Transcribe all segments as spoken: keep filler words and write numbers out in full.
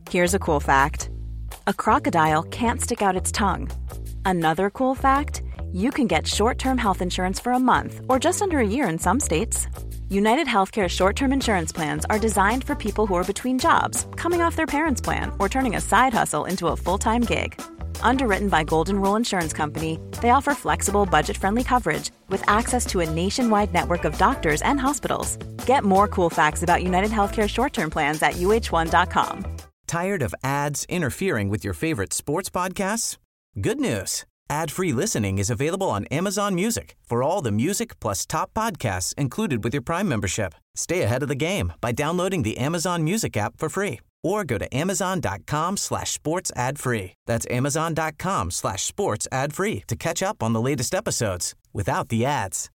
Here's a cool fact. A crocodile can't stick out its tongue. Another cool fact, you can get short-term health insurance for a month or just under a year in some states. United Healthcare short-term insurance plans are designed for people who are between jobs, coming off their parents' plan, or turning a side hustle into a full-time gig. Underwritten by Golden Rule Insurance Company, they offer flexible, budget-friendly coverage with access to a nationwide network of doctors and hospitals. Get more cool facts about United Healthcare short-term plans at U H one dot com. Tired of ads interfering with your favorite sports podcasts? Good news. Ad-free listening is available on Amazon Music for all the music plus top podcasts included with your Prime membership. Stay ahead of the game by downloading the Amazon Music app for free or go to amazon.com slash sports ad free. That's amazon.com slash sports ad free to catch up on the latest episodes without the ads.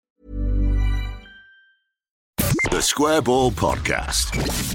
The Square Ball Podcast.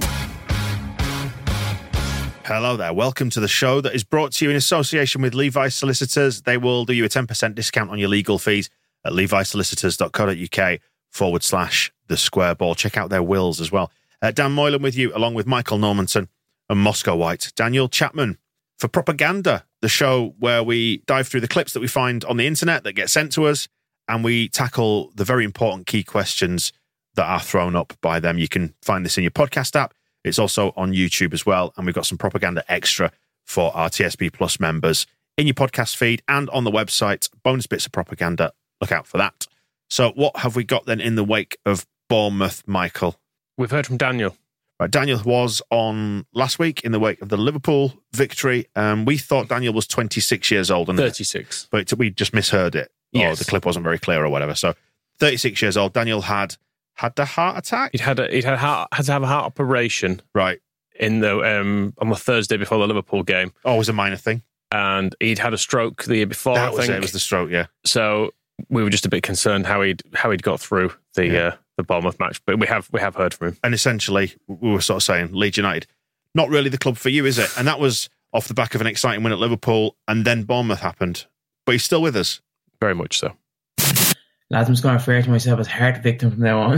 Hello there. Welcome to the show that is brought to you in association with Levi Solicitors. They will do you a ten percent discount on your legal fees at levisolicitors.co.uk forward slash the square ball. Check out their wills as well. Uh, Dan Moylan with you, along with Michael Normanton and Moscow White. Daniel Chapman for Propaganda, the show where we dive through the clips that we find on the internet that get sent to us, and we tackle the very important key questions that are thrown up by them. You can find this in your podcast app. It's also on YouTube as well, and we've got some Propaganda Extra for our T S B Plus members in your podcast feed and on the website. Bonus bits of propaganda. Look out for that. So what have we got then in the wake of Bournemouth, Michael? We've heard from Daniel. Right, Daniel was on last week in the wake of the Liverpool victory. Um, we thought Daniel was twenty-six years old. And thirty-six. But we just misheard it. Yes. Or the clip wasn't very clear or whatever. So thirty-six years old. Daniel had... Had a heart attack? He'd had a, he'd had, a heart, had to have a heart operation. Right. In the um, on the Thursday before the Liverpool game. Oh, it was a minor thing. And he'd had a stroke the year before, that I was think. It, it was the stroke, yeah. So we were just a bit concerned how he'd how he'd got through the yeah. uh, the Bournemouth match. But we have we have heard from him. And essentially, we were sort of saying, Leeds United, not really the club for you, is it? And that was off the back of an exciting win at Liverpool, and then Bournemouth happened. But he's still with us. Very much so. Lads, I'm just going to refer to myself as heart victim from now on.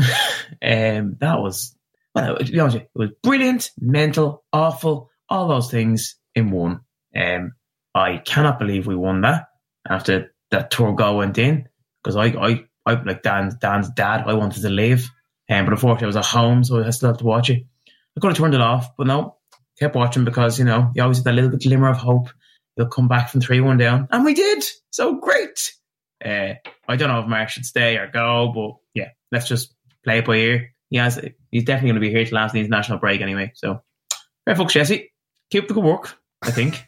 um, that was, well, to be honest with you, it was brilliant, mental, awful, all those things in one. Um, I cannot believe we won that after that tour goal went in, because I, I, I, like Dan, Dan's dad, I wanted to leave. Um, but unfortunately, I was at home, so I still had to watch it. I could have turned it off, but no, kept watching because, you know, you always have that little bit glimmer of hope. You'll come back from three one down. And we did. So great. Uh, I don't know if Mark should stay or go, but yeah, let's just play it by ear. He has, he's definitely going to be here to last the international break anyway. So, fair fuck, Jesse. Keep up the good work, I think.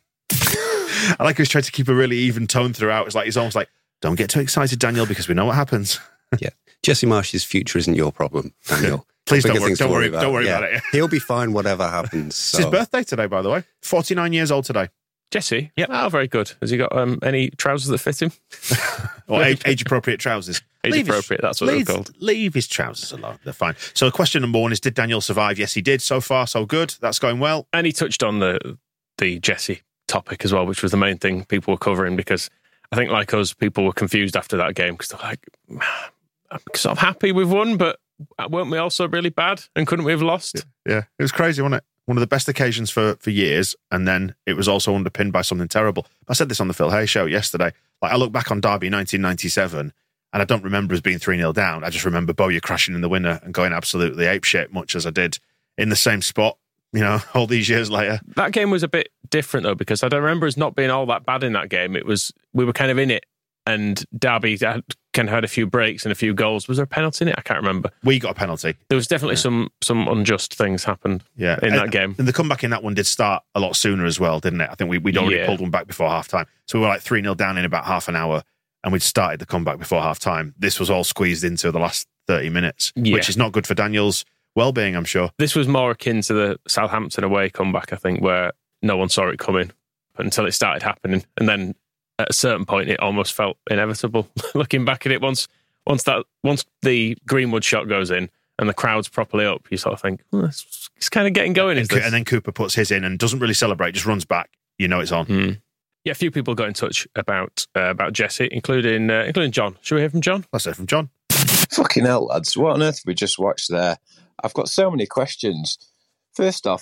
I like how he's trying to keep a really even tone throughout. It's like he's almost like, don't get too excited, Daniel, because we know what happens. Yeah. Jesse Marsh's future isn't your problem, Daniel. Please don't worry, don't worry, about. don't worry yeah. about it. He'll be fine whatever happens. So. It's his birthday today, by the way. forty-nine years old today. Jesse? Yeah. Oh, very good. Has he got um, any trousers that fit him? Or age, age-appropriate trousers. Age-appropriate, that's what leave, they're called. Leave his trousers alone. They're fine. So question number one is, did Daniel survive? Yes, he did. So far, so good. That's going well. And he touched on the the Jesse topic as well, which was the main thing people were covering, because I think, like us, people were confused after that game because they're like, I'm sort of happy we've won, but weren't we also really bad? And couldn't we have lost? Yeah, yeah. It was crazy, wasn't it? One of the best occasions for, for years, and then it was also underpinned by something terrible. I said this on the Phil Hay show yesterday. Like, I look back on Derby nineteen ninety-seven, and I don't remember us being three nil down. I just remember Bowyer crashing in the winner and going absolutely apeshit, much as I did in the same spot, you know, all these years later. That game was a bit different, though, because I don't remember us not being all that bad in that game. It was, we were kind of in it, and Derby had, kind of had a few breaks and a few goals. Was there a penalty in it? I can't remember. We got a penalty. There was definitely yeah. some some unjust things happened yeah. in and, that game. And the comeback in that one did start a lot sooner as well, didn't it? I think we, we'd already yeah. pulled one back before half-time. So we were like three nil down in about half an hour, and we'd started the comeback before half-time. This was all squeezed into the last thirty minutes, yeah. which is not good for Daniel's well-being, I'm sure. This was more akin to the Southampton away comeback, I think, where no one saw it coming until it started happening. And then at a certain point, it almost felt inevitable. Looking back at it, once once that once the Greenwood shot goes in and the crowd's properly up, you sort of think, oh, it's, it's kind of getting going. And, is this? and then Cooper puts his in and doesn't really celebrate, just runs back. You know it's on. Mm. Yeah, a few people got in touch about uh, about Jesse, including uh, including John. Should we hear from John? Let's hear from John. Fucking hell, lads! What on earth have we just watched there? I've got so many questions. First off,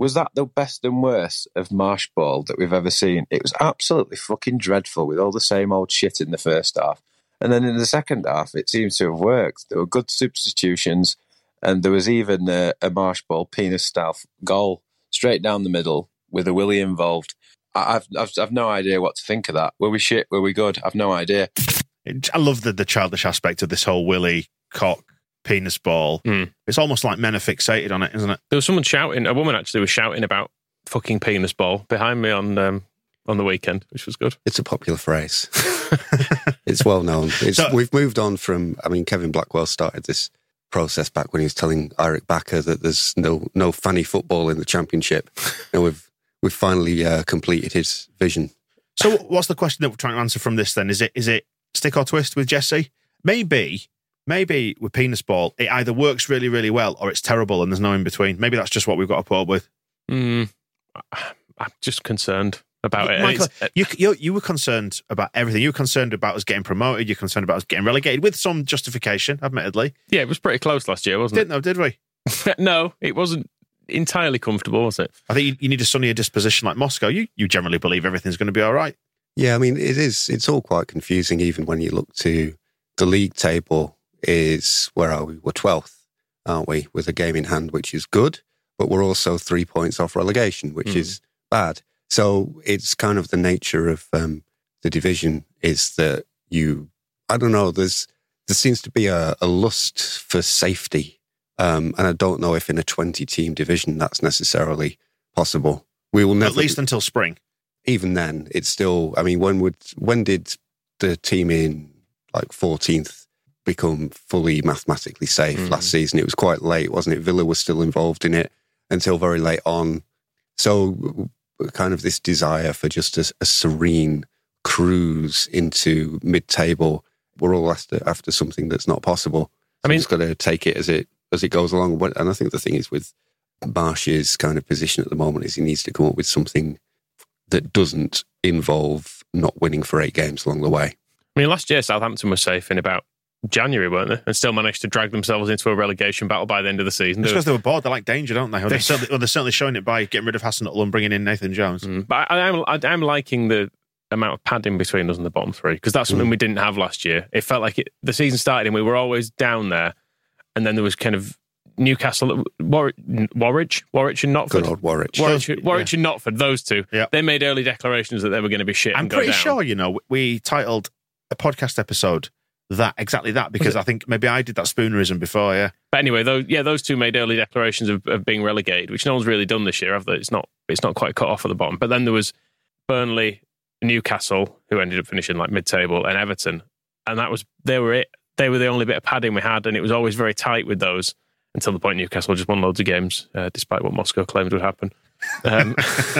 was that the best and worst of Marsh ball that we've ever seen? It was absolutely fucking dreadful with all the same old shit in the first half. And then in the second half, it seems to have worked. There were good substitutions, and there was even a, a Marsh ball penis-style goal straight down the middle with a Willie involved. I've, I've I've no idea what to think of that. Were we shit? Were we good? I've no idea. I love the, the childish aspect of this whole Willie, cock, penis ball. Mm. It's almost like men are fixated on it, isn't it? There was someone shouting, a woman actually was shouting about fucking penis ball behind me on um, on the weekend, which was good. It's a popular phrase. It's well known. It's, so, we've moved on from, I mean, Kevin Blackwell started this process back when he was telling Eric Backer that there's no no fanny football in the Championship. And we've we've finally uh, completed his vision. So what's the question that we're trying to answer from this then? Is it is it stick or twist with Jesse? Maybe, maybe with penis ball, it either works really, really well or it's terrible and there's no in between. Maybe that's just what we've got to put up with. Mm, I'm just concerned about it. Michael, you, you you were concerned about everything. You were concerned about us getting promoted. You're concerned about us getting relegated with some justification, admittedly. Yeah, it was pretty close last year, wasn't Didn't it? Didn't know, did we? No, it wasn't entirely comfortable, was it? I think you, you need a sunnier disposition like Moscow. You you generally believe everything's going to be all right. Yeah, I mean, it is. It's all quite confusing, even when you look to the league table. Is where are we? We're twelfth, aren't we? With a game in hand, which is good, but we're also three points off relegation, which mm. is bad. So it's kind of the nature of um, the division is that you, I don't know, there's there seems to be a, a lust for safety. Um, and I don't know if in a twenty-team division that's necessarily possible. We will never... At least until spring. Even then, it's still... I mean, when would when did the team in like fourteenth become fully mathematically safe mm. last season? It was quite late, wasn't it? Villa was still involved in it until very late on. So... kind of this desire for just a, a serene cruise into mid-table. We're all after after something that's not possible. So I mean, it's got to take it as it as it goes along. And I think the thing is with Marsh's kind of position at the moment is he needs to come up with something that doesn't involve not winning for eight games along the way. I mean, last year Southampton was safe in about January, weren't they? And still managed to drag themselves into a relegation battle by the end of the season. It's because they were bored. They like danger, don't they? Well, they're, certainly, well, they're certainly showing it by getting rid of Hasenhüttl and bringing in Nathan Jones. Mm. But I, I'm, I, I'm liking the amount of padding between us and the bottom three, because that's something mm. we didn't have last year. It felt like it, the season started and we were always down there, and then there was kind of Newcastle, War, Warwick, Warwick and Knotford. Good old Warwick. Warwick, Warwick yeah. and Knotford, those two. Yeah. They made early declarations that they were going to be shit I'm and go pretty down. sure, you know, we titled a podcast episode that, exactly that, because I think maybe I did that spoonerism before, yeah. But anyway, those, yeah, those two made early declarations of, of being relegated, which no one's really done this year, have they? It's not, it's not quite cut off at the bottom. But then there was Burnley, Newcastle, who ended up finishing like mid-table, and Everton. And that was, they were it. They were the only bit of padding we had, and it was always very tight with those until the point Newcastle just won loads of games, uh, despite what Moscow claimed would happen. Um,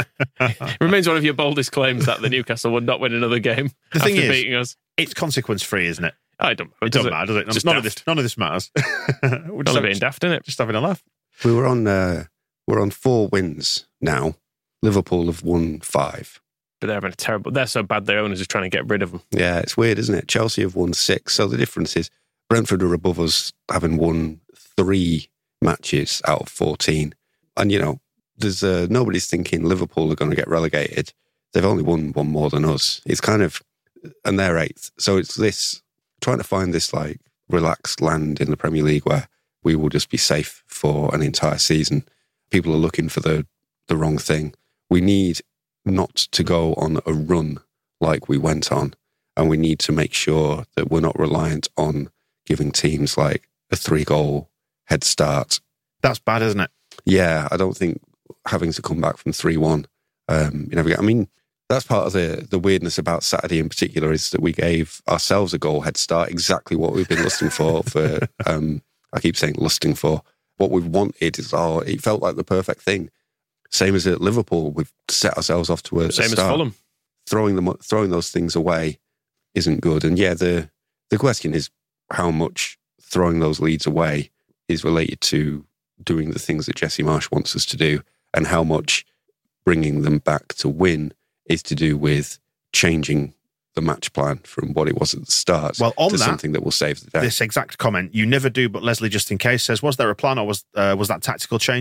it remains one of your boldest claims that the Newcastle would not win another game the after thing is, beating us. It's consequence-free, isn't it? I don't. It doesn't matter, does it? Just none, daft. of this, none of this matters. We're just being daft, isn't it? Just having a laugh. We were on. Uh, we're on four wins now. Liverpool have won five. But they're having a terrible. They're so bad. Their owners are trying to get rid of them. Yeah, it's weird, isn't it? Chelsea have won six. So the difference is Brentford are above us, having won three matches out of fourteen. And you know, there's uh, nobody's thinking Liverpool are going to get relegated. They've only won one more than us. It's kind of, and they're eighth. So it's this. Trying to find this like relaxed land in the Premier League where we will just be safe for an entire season. People are looking for the, the wrong thing. We need not to go on a run like we went on, and we need to make sure that we're not reliant on giving teams like a three-goal head start. That's bad, isn't it? Yeah, I don't think having to come back from three one, um, you know, I mean, that's part of the, the weirdness about Saturday in particular is that we gave ourselves a goal head start, exactly what we've been lusting for. for um, I keep saying lusting for. What we've wanted is, oh, it felt like the perfect thing. Same as at Liverpool, we've set ourselves off to a, Same a start. as Fulham. Throwing them, throwing those things away isn't good. And yeah, the the question is how much throwing those leads away is related to doing the things that Jesse Marsh wants us to do, and how much bringing them back to win is to do with changing the match plan from what it was at the start well, on to that, something that will save the day. This exact comment, you never do, but Leslie, just in case, says, was there a plan or was uh, was that tactical changes?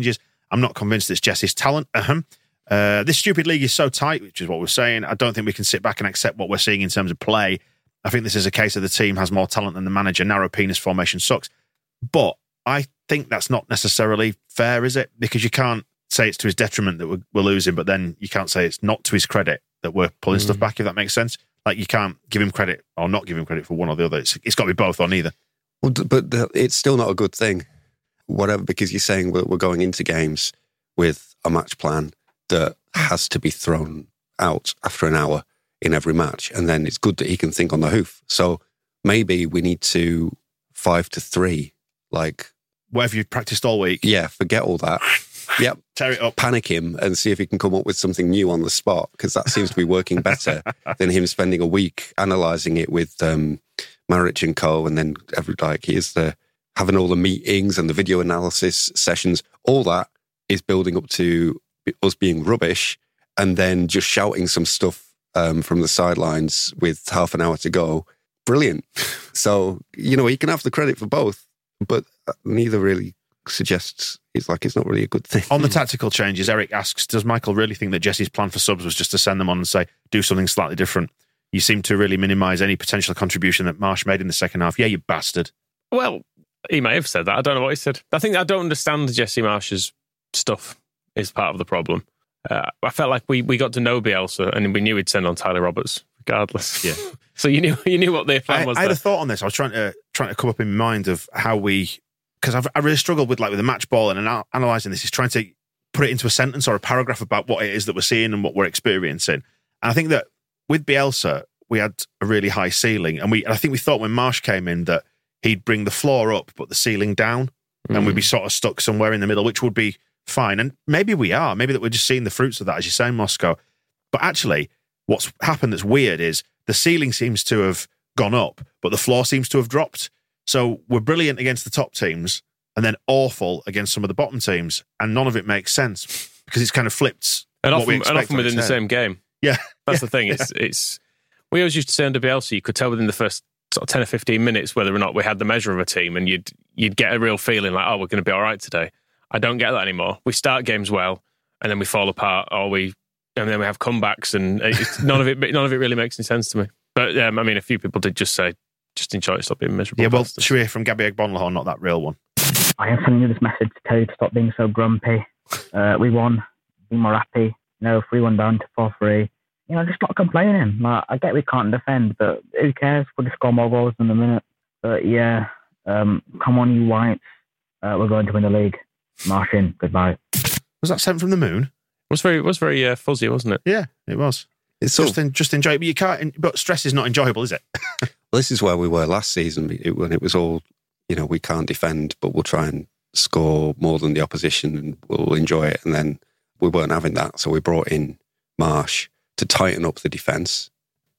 I'm not convinced it's Jesse's talent. Uh-huh. Uh, this stupid league is so tight, which is what we're saying. I don't think we can sit back and accept what we're seeing in terms of play. I think this is a case of the team has more talent than the manager. Narrow penis formation sucks. But I think that's not necessarily fair, is it? Because you can't say it's to his detriment that we're, we're losing, but then you can't say it's not to his credit that we're pulling mm. stuff back, if that makes sense. Like, you can't give him credit or not give him credit for one or the other. It's, it's got to be both or neither. Well, but it's still not a good thing. Whatever, because you're saying we're going into games with a match plan that has to be thrown out after an hour in every match. And then it's good that he can think on the hoof. So maybe we need to five to three, like... Whatever you've practiced all week. Yeah, forget all that. Yep. Tear it up. Panic him and see if he can come up with something new on the spot, because that seems to be working better than him spending a week analysing it with um, Maric and co. And then every, like, here's the... having all the meetings and the video analysis sessions. All that is building up to us being rubbish, and then just shouting some stuff um, from the sidelines with half an hour to go. Brilliant. So, you know, he can have the credit for both, but neither really suggests it's like it's not really a good thing. On the tactical changes, Eric asks, does Michael really think that Jesse's plan for subs was just to send them on and say, do something slightly different? You seem to really minimise any potential contribution that Marsh made in the second half. Yeah, you bastard. Well, he may have said that. I don't know what he said. I think I don't understand Jesse Marsh's stuff is part of the problem. Uh, I felt like we, we got to know Bielsa and we knew he'd send on Tyler Roberts regardless. Yeah. So you knew you knew what their plan I, was. I had there. a thought on this. I was trying to trying to come up in mind of how we, because I've I really struggled with like with the match ball and ana- analysing this is trying to put it into a sentence or a paragraph about what it is that we're seeing and what we're experiencing. And I think that with Bielsa, we had a really high ceiling, and we I think we thought when Marsh came in that he'd bring the floor up but the ceiling down, mm. and we'd be sort of stuck somewhere in the middle, which would be fine. And maybe we are. Maybe that we're just seeing the fruits of that, as you say, Moscow. But actually, what's happened that's weird is the ceiling seems to have gone up, but the floor seems to have dropped. So we're brilliant against the top teams and then awful against some of the bottom teams, and none of it makes sense because it's kind of flipped. And what often, we and expect often within the same game. Yeah. That's yeah. the thing. It's, yeah. it's we always used to say under Bielsa, you could tell within the first sort of ten or fifteen minutes whether or not we had the measure of a team, and you'd you'd get a real feeling like, oh, we're going to be all right today. I don't get that anymore. We start games well, and then we fall apart, or we and then we have comebacks, and it's, none of it none of it really makes any sense to me. But um, I mean, a few people did just say, just enjoy it, stop being miserable. Yeah, well, bastards. should we hear from Gabby Egbonlahor, not that real one? I am sending you this message to tell you to stop being so grumpy. Uh, we won. Be more happy. You know, three one down to four three. You know, just not complaining. Like, I get we can't defend, but who cares? We'll just score more goals in a minute. But yeah, um, come on, you Whites. Uh, we're going to win the league. March in. Goodbye. Was that sent from the moon? It was very, it was very uh, fuzzy, wasn't it? Yeah, it was. It's just, en- just enjoy it, but you can't. But stress is not enjoyable, is it? Well, this is where we were last season it, when it was all, you know, we can't defend, but we'll try and score more than the opposition, and we'll enjoy it. And then we weren't having that, so we brought in Marsh to tighten up the defence.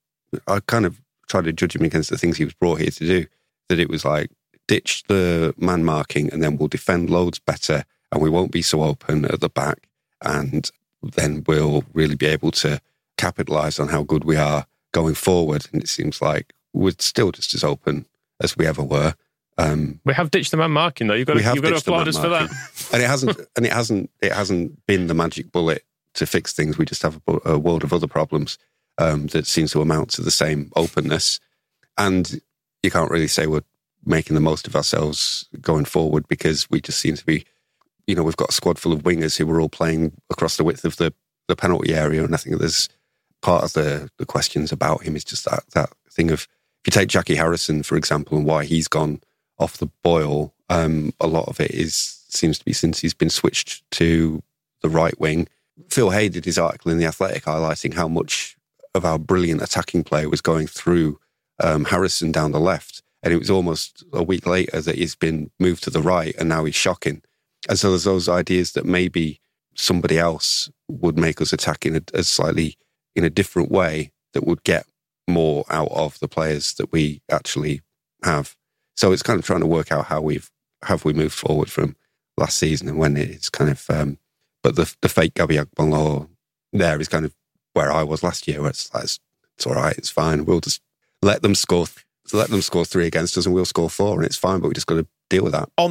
I kind of tried to judge him against the things he was brought here to do. That it was like, ditch the man marking, and then we'll defend loads better, and we won't be so open at the back, and then we'll really be able to capitalise on how good we are going forward. And it seems like we're still just as open as we ever were. Um, we have ditched the man marking, though. You've got to, you've got to applaud us for that. And it hasn't, and it hasn't, it hasn't been the magic bullet to fix things. We just have a, a world of other problems um, that seems to amount to the same openness. And you can't really say we're making the most of ourselves going forward, because we just seem to be, you know, we've got a squad full of wingers who are all playing across the width of the, the penalty area. And I think there's part of the, the questions about him is just that, that thing of, if you take Jackie Harrison, for example, and why he's gone off the boil, um, a lot of it is seems to be since he's been switched to the right wing. Phil Hay did his article in The Athletic highlighting how much of our brilliant attacking play was going through um, Harrison down the left. And it was almost a week later that he's been moved to the right, and now he's shocking. And so there's those ideas that maybe somebody else would make us attack in a, a slightly, in a different way that would get more out of the players that we actually have. So it's kind of trying to work out how we've, have we moved forward from last season, and when it's kind of, um, but the the fake Gabby Egbonlahor there is kind of where I was last year, where it's, it's, it's all right, it's fine. We'll just let them score, let them score three against us, and we'll score four, and it's fine, but we just got to deal with that. On that,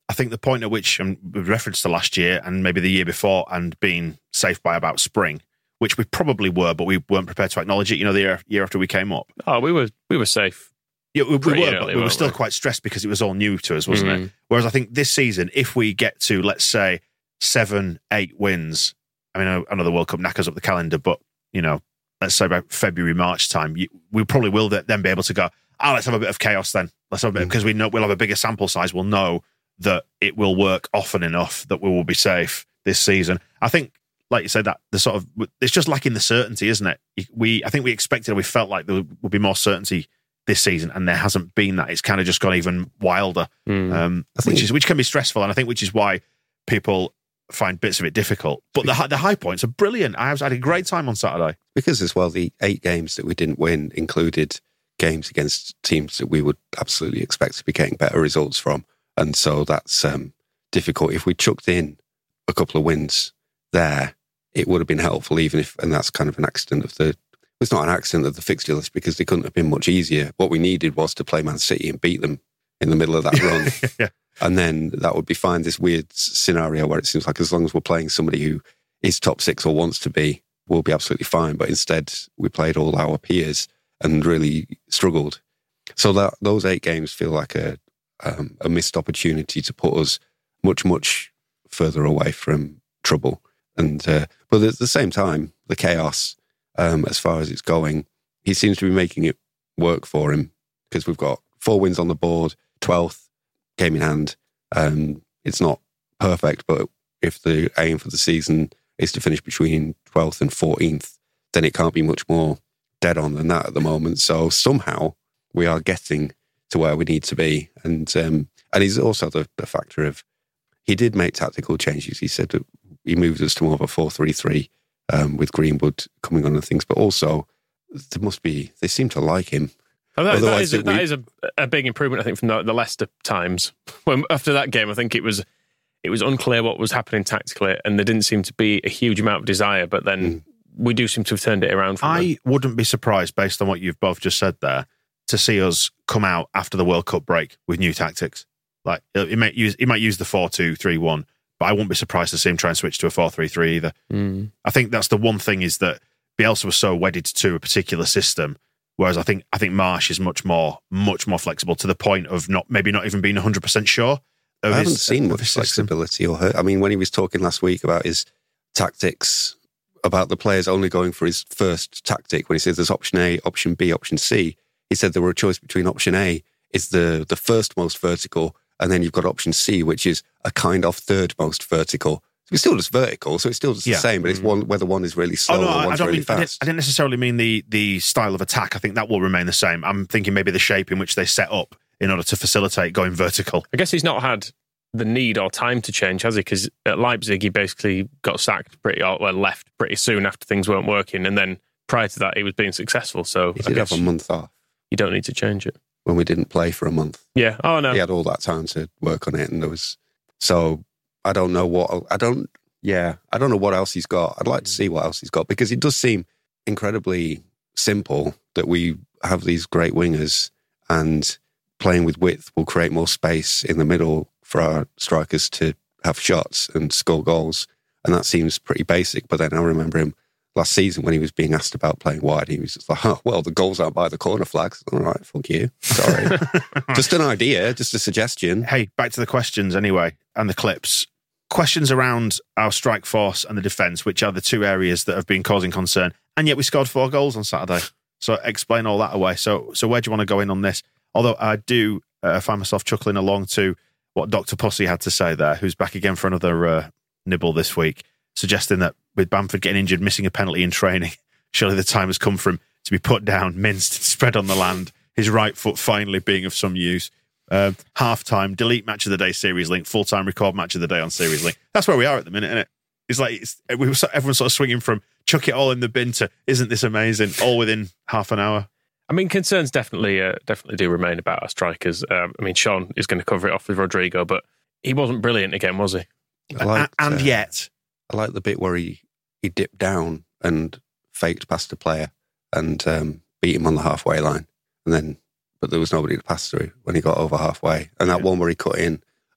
I think the point at which, and with reference to last year and maybe the year before, and being safe by about spring, which we probably were, but we weren't prepared to acknowledge it. You know, the year, year after we came up. Oh, we were we were safe. Yeah, we, we were, early, but we were still we? quite stressed because it was all new to us, wasn't Mm. it? Whereas I think this season, if we get to, let's say, seven, eight wins, I mean, I I know the World Cup knackers up the calendar, but, you know, let's say about February, March time, you, we probably will then be able to go, ah, let's have a bit of chaos then. Let's have a bit, because we know we'll have a bigger sample size. We'll know that it will work often enough that we will be safe this season. I think, like you said, that the sort of, it's just lacking the certainty, isn't it? We, I think we expected, we felt like there would be more certainty this season, and there hasn't been that. It's kind of just gone even wilder, Mm. um, I think- which is which can be stressful, and I think which is why people find bits of it difficult. But the hi- the high points are brilliant. I was I had a great time on Saturday. Because as well, the eight games that we didn't win included games against teams that we would absolutely expect to be getting better results from. And so that's um, difficult. If we chucked in a couple of wins there, it would have been helpful, even if, and that's kind of an accident of the, it's not an accident of the fixture list because they couldn't have been much easier. What we needed was to play Man City and beat them in the middle of that run. Yeah. And then that would be fine. This weird scenario where it seems like as long as we're playing somebody who is top six or wants to be, we'll be absolutely fine. But instead, we played all our peers and really struggled. So that those eight games feel like a um, a missed opportunity to put us much, much further away from trouble. And uh, but at the same time, the chaos, um, as far as it's going, he seems to be making it work for him because we've got four wins on the board, twelfth game in hand. Um, it's not perfect, but if the aim for the season is to finish between twelfth and fourteenth, then it can't be much more dead on than that at the moment. So somehow we are getting to where we need to be. And um, and he's also the, the factor of, he did make tactical changes. He said that he moved us to more of a four three three um, with Greenwood coming on and things, but also there must be, they seem to like him. Oh, that, that Otherwise is, a, it- we- that is a, a big improvement, I think, from the, the Leicester times. When after that game, I think it was it was unclear what was happening tactically, and there didn't seem to be a huge amount of desire. But then Mm. we do seem to have turned it around. From I them. wouldn't be surprised, based on what you've both just said there, to see us come out after the World Cup break with new tactics. Like he might use he might use the four two three one, but I wouldn't be surprised to see him try and switch to a four three three either. Mm. I think that's the one thing, is that Bielsa was so wedded to a particular system, whereas I think I think Marsh is much more much more flexible, to the point of not maybe not even being one hundred percent sure. Of I haven't his, seen of much his system. flexibility or hurt. I mean, when he was talking last week about his tactics, about the players only going for his first tactic, when he says there's option A, option B, option C, he said there were a choice between option A is the, the first most vertical, and then you've got option C, which is a kind of third most vertical. So it's still just vertical, so it's still just Yeah. the same, but it's one whether one is really slow Oh no, or I, I one's don't really mean. I didn't, fast. I didn't necessarily mean the the style of attack. I think that will remain the same. I'm thinking maybe the shape in which they set up in order to facilitate going vertical. I guess he's not had the need or time to change, has he? Because at Leipzig, he basically got sacked pretty, or well, left pretty soon after things weren't working, and then prior to that, he was being successful. So He I did guess have a month off you don't need to change it. when we didn't play for a month. Yeah. Oh no. He had all that time to work on it, and there was so I don't know what I don't yeah I don't know what else he's got. I'd like to see what else he's got, because it does seem incredibly simple that we have these great wingers, and playing with width will create more space in the middle for our strikers to have shots and score goals, and that seems pretty basic. But then I remember him last season when he was being asked about playing wide, he was just like, oh, well, the goals aren't by the corner flags. All right, fuck you. Sorry. Just an idea, just a suggestion. Hey, back to the questions anyway, and the clips. Questions around our strike force and the defence, which are the two areas that have been causing concern, and yet we scored four goals on Saturday. So explain all that away. So, so where do you want to go in on this? Although I do uh, find myself chuckling along to what Doctor Pussy had to say there, who's back again for another uh, nibble this week, suggesting that with Bamford getting injured, missing a penalty in training, surely the time has come for him to be put down, minced, and spread on the land, his right foot finally being of some use. Uh, half-time, delete match of the day series link, full-time record match of the day on series link. That's where we are at the minute, isn't it? It's like it's, we were, everyone's sort of swinging from chuck it all in the bin to isn't this amazing, all within half an hour. I mean, concerns definitely uh, definitely do remain about our strikers. Um, I mean, Sean is going to cover it off with Rodrigo, but he wasn't brilliant again, was he? I liked, and uh, yet, I like the bit where he, he dipped down and faked past the player and um, beat him on the halfway line. And then, but there was nobody to pass through when he got over halfway. And that Yeah. one where he cut in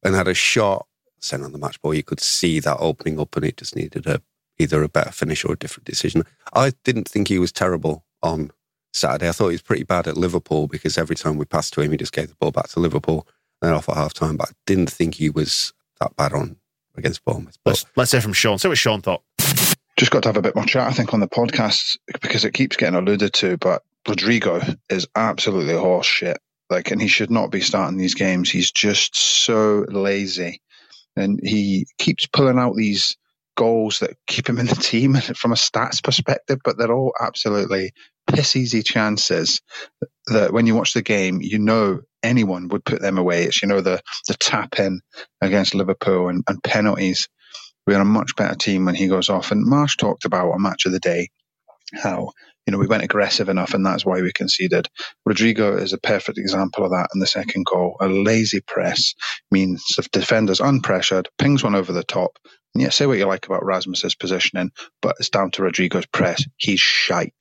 and had a shot sent on the match ball. You could see that opening up, and it just needed a either a better finish or a different decision. I didn't think he was terrible on Saturday. I thought he was pretty bad at Liverpool because every time we passed to him, he just gave the ball back to Liverpool and then off at half time. But I didn't think he was that bad on against Bournemouth. But let's, let's hear from Sean. See what Sean thought. Just got to have a bit more chat, I think, on the podcast because it keeps getting alluded to. But Rodrigo is absolutely horse shit. Like, and he should not be starting these games. He's just so lazy, and he keeps pulling out these goals that keep him in the team from a stats perspective, but they're all absolutely piss easy chances that when you watch the game, you know anyone would put them away. It's, you know, the the tap in against Liverpool and, and penalties. We're a much better team when he goes off. And Marsh talked about on Match of the Day how, you know, we weren't aggressive enough and that's why we conceded. Rodrigo is a perfect example of that in the second goal. A lazy press means if defenders unpressured, pings one over the top. And yeah, say what you like about Rasmus's positioning, but it's down to Rodrigo's press. He's shite.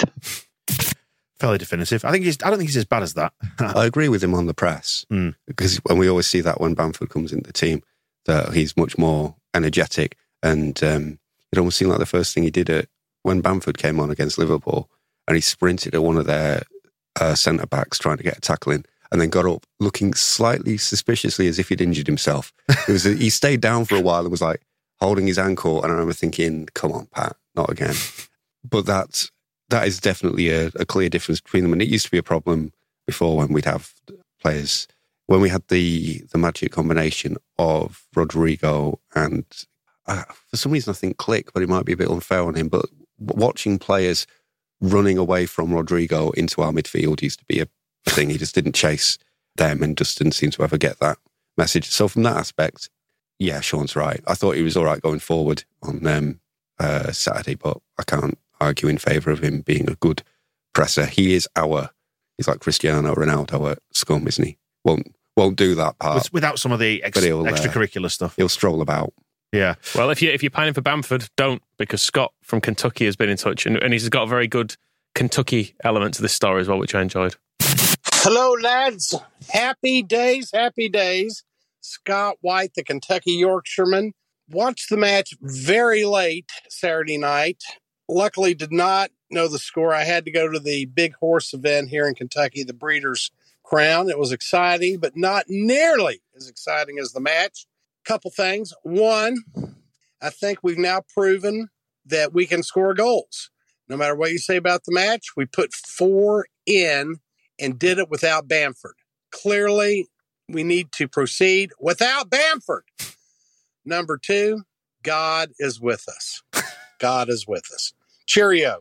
Fairly definitive. I think he's. I don't think he's as bad as that. I agree with him on the press mm. because when we always see that when Bamford comes into the team, that he's much more energetic, and um, it almost seemed like the first thing he did at, when Bamford came on against Liverpool, and he sprinted at one of their uh, centre backs trying to get a tackle in, and then got up looking slightly suspiciously as if he'd injured himself. It was a, he stayed down for a while and was like holding his ankle, and I remember thinking, "Come on, Pat, not again." But that's. That is definitely a, a clear difference between them. And it used to be a problem before when we'd have players, when we had the the magic combination of Rodrigo and, uh, for some reason I think Click, but it might be a bit unfair on him, but watching players running away from Rodrigo into our midfield used to be a thing. He just didn't chase them and just didn't seem to ever get that message. So from that aspect, yeah, Sean's right. I thought he was all right going forward on um, uh, Saturday, but I can't argue in favour of him being a good presser. He is our, he's like Cristiano Ronaldo at Scum, isn't he? Won't won't do that part. Without some of the ex- extracurricular uh, stuff. He'll stroll about. Yeah. Well, if, you, if you're pining for Bamford, don't, because Scott from Kentucky has been in touch, and, and he's got a very good Kentucky element to this story as well, which I enjoyed. Hello, lads. Happy days, happy days. Scott White, the Kentucky Yorkshireman, watched the match very late Saturday night. Luckily, did not know the score. I had to go to the big horse event here in Kentucky, the Breeders' Crown. It was exciting, but not nearly as exciting as the match. Couple things. One, I think we've now proven that we can score goals. No matter what you say about the match, we put four in and did it without Bamford. Clearly, we need to proceed without Bamford. Number two, God is with us. God is with us. Cheerio.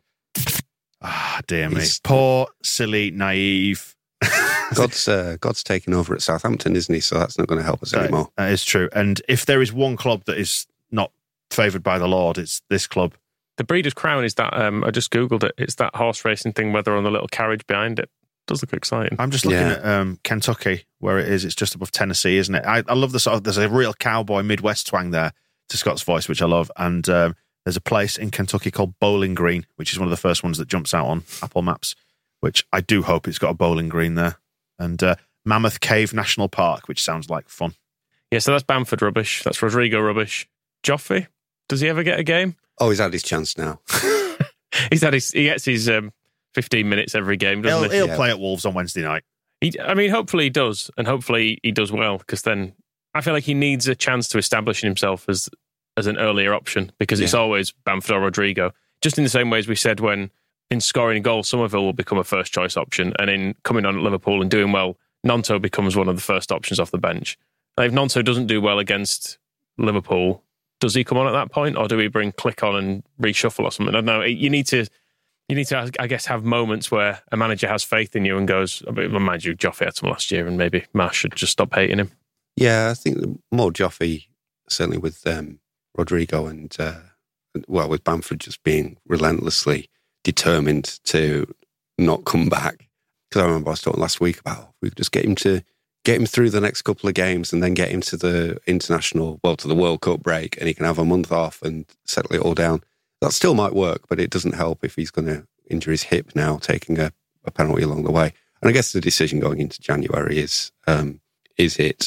Ah, dear me. He's... Poor, silly, naive. God's uh, God's taken over at Southampton, isn't he? So that's not going to help us that, anymore. That is true. And if there is one club that is not favoured by the Lord, it's this club. The Breeders' Crown is that, um, I just Googled it, it's that horse racing thing where they're on the little carriage behind it. Does look exciting. I'm just looking Yeah. at um, Kentucky, where it is. It's just above Tennessee, isn't it? I, I love the sort of, there's a real cowboy Midwest twang there to Scott's voice, which I love. And um, there's a place in Kentucky called Bowling Green, which is one of the first ones that jumps out on Apple Maps, which I do hope it's got a bowling green there. And uh, Mammoth Cave National Park, which sounds like fun. Yeah, so that's Bamford rubbish. That's Rodrigo rubbish. Joffrey, does he ever get a game? Oh, he's had his chance now. He's had his, he gets his um, fifteen minutes every game, doesn't He'll, he? he'll Yeah. play at Wolves on Wednesday night. He, I mean, hopefully he does, and hopefully he does well, because then I feel like he needs a chance to establish himself as as an earlier option, because it's Yeah. always Bamford or Rodrigo. Just in the same way as we said when in scoring a goal, Somerville will become a first choice option, and in coming on at Liverpool and doing well, Nonto becomes one of the first options off the bench. Now, if Nonto doesn't do well against Liverpool, does he come on at that point, or do we bring Click on and reshuffle or something? I don't know. You need to, you need to, I guess, have moments where a manager has faith in you and goes, I mean, mind you, Joffrey had some last year, and maybe Marsh should just stop hating him. Yeah, I think more Joffrey, certainly with um, Rodrigo and, uh, well, with Bamford just being relentlessly determined to not come back. Because I remember I was talking last week about we could just get him to get him through the next couple of games and then get him to the international, well, to the World Cup break, and he can have a month off and settle it all down. That still might work, but it doesn't help if he's going to injure his hip now, taking a, a penalty along the way. And I guess the decision going into January is, um, is it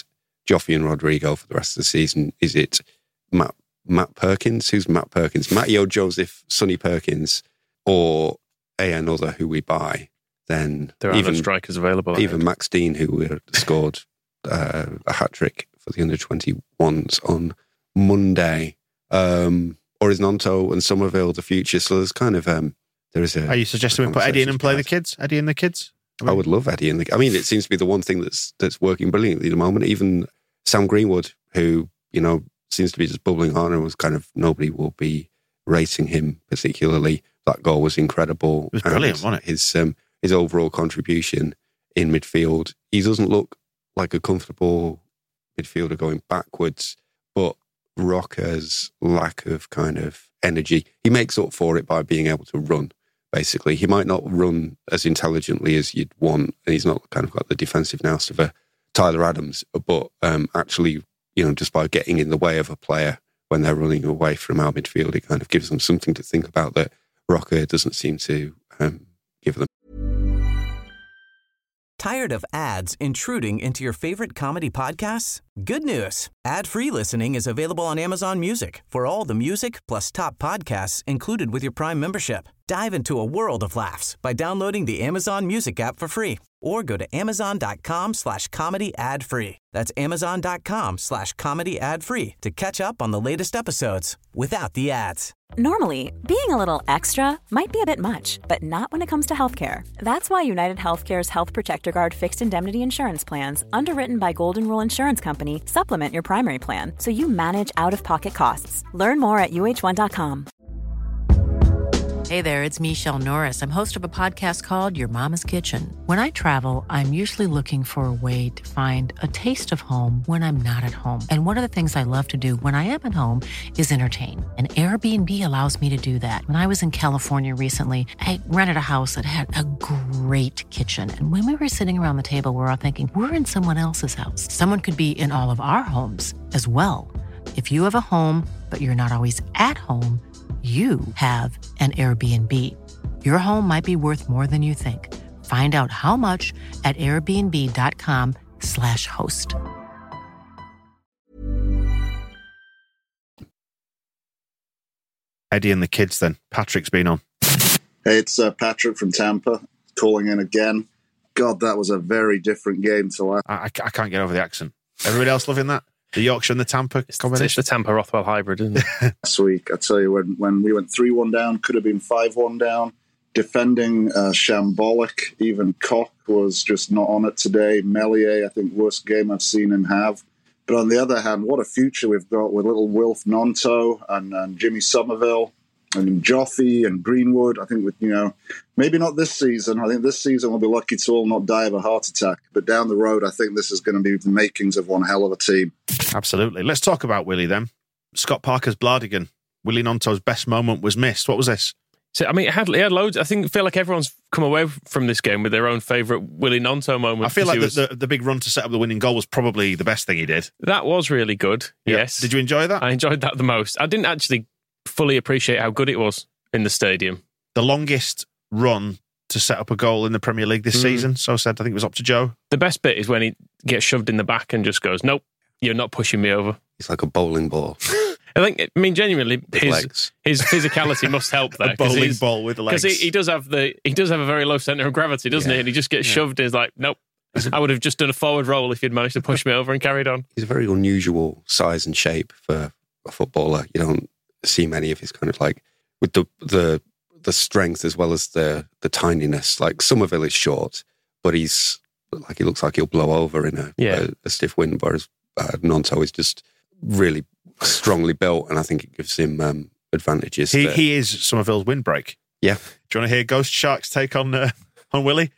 Joffrey and Rodrigo for the rest of the season? Is it Matt Matt Perkins? Who's Matt Perkins? Matteo Joseph, Sonny Perkins, or a another who we buy? Then there are even no strikers available. Even Max Dean, who scored uh, a hat trick for the under twenty-ones on Monday, um, or is Nonto and Somerville the future? So there's kind of um, there is a. Are you suggesting we put Eddie in and play the kids? Eddie and the kids? I, mean, I would love Eddie and the. I mean, it seems to be the one thing that's that's working brilliantly at the moment. Even Sam Greenwood, who you know seems to be just bubbling on, and was kind of nobody will be rating him particularly. That goal was incredible. It was brilliant, wasn't it? His um, his overall contribution in midfield. He doesn't look like a comfortable midfielder going backwards, but Roca's lack of kind of energy, he makes up for it by being able to run, basically. He might not run as intelligently as you'd want, and he's not kind of got the defensive nous of a Tyler Adams, but um, actually, you know, just by getting in the way of a player when they're running away from our midfield, it kind of gives them something to think about that Roca doesn't seem to um, give them. Tired of ads intruding into your favorite comedy podcasts? Good news. Ad-free listening is available on Amazon Music for all the music plus top podcasts included with your Prime membership. Dive into a world of laughs by downloading the Amazon Music app for free or go to amazon.com slash comedy ad free. That's amazon.com slash comedy ad free to catch up on the latest episodes without the ads. Normally, being a little extra might be a bit much, but not when it comes to healthcare. That's why United Healthcare's Health Protector Guard fixed indemnity insurance plans, underwritten by Golden Rule Insurance Company, supplement your primary plan so you manage out-of-pocket costs. Learn more at U H one dot com. Hey there, it's Michelle Norris. I'm host of a podcast called Your Mama's Kitchen. When I travel, I'm usually looking for a way to find a taste of home when I'm not at home. And one of the things I love to do when I am at home is entertain. And Airbnb allows me to do that. When I was in California recently, I rented a house that had a great kitchen. And when we were sitting around the table, we were all thinking, we're in someone else's house. Someone could be in all of our homes as well. If you have a home, but you're not always at home, you have an Airbnb. Your home might be worth more than you think. Find out how much at airbnb.com slash host. Eddie and the kids then. Patrick's been on. Hey, it's uh, Patrick from Tampa calling in again. God, that was a very different game to last. I, I, I can't get over the accent. Everybody else loving that? The Yorkshire and the Tampa it's, combination? It's the Tampa-Rothwell hybrid, isn't it? Last week, I tell you, when, when we went three one down, could have been five one down. Defending uh, shambolic. Even Koch was just not on it today. Melier, I think, worst game I've seen him have. But on the other hand, what a future we've got with little Wilf Nonto and, and Jimmy Somerville and Joffrey and Greenwood. I think, with you know, maybe not this season. I think this season we'll be lucky to all not die of a heart attack. But down the road, I think this is going to be the makings of one hell of a team. Absolutely. Let's talk about Willie then. Scott Parker's Blardigan. Willie Nonto's best moment was missed. What was this? So, I mean, it had, it had loads. I think I feel like everyone's come away from this game with their own favourite Willie Nonto moment. I feel like the, was, the, the big run to set up the winning goal was probably the best thing he did. That was really good, yeah. Yes. Did you enjoy that? I enjoyed that the most. I didn't actually fully appreciate how good it was in the stadium. The longest run to set up a goal in the Premier League this mm. season, so said. I think it was up to Joe. The best bit is when he gets shoved in the back and just goes, nope, you're not pushing me over. It's like a bowling ball. I think, I mean, genuinely, with his legs. his physicality must help there. A bowling ball with legs. Because he, he does have the he does have a very low centre of gravity, doesn't yeah. he? And he just gets yeah. shoved. He's like, nope. I would have just done a forward roll if you'd managed to push me over and carried on. He's a very unusual size and shape for a footballer. You don't see many of his kind of like with the the the strength as well as the the tininess. Like Somerville is short, but he's like he looks like he'll blow over in a, yeah. a, a stiff wind. Whereas uh, Nonto is just really strongly built, and I think it gives him um, advantages. He that, he is Somerville's windbreak. Yeah. Do you want to hear Ghost Shark's take on uh, on Willie?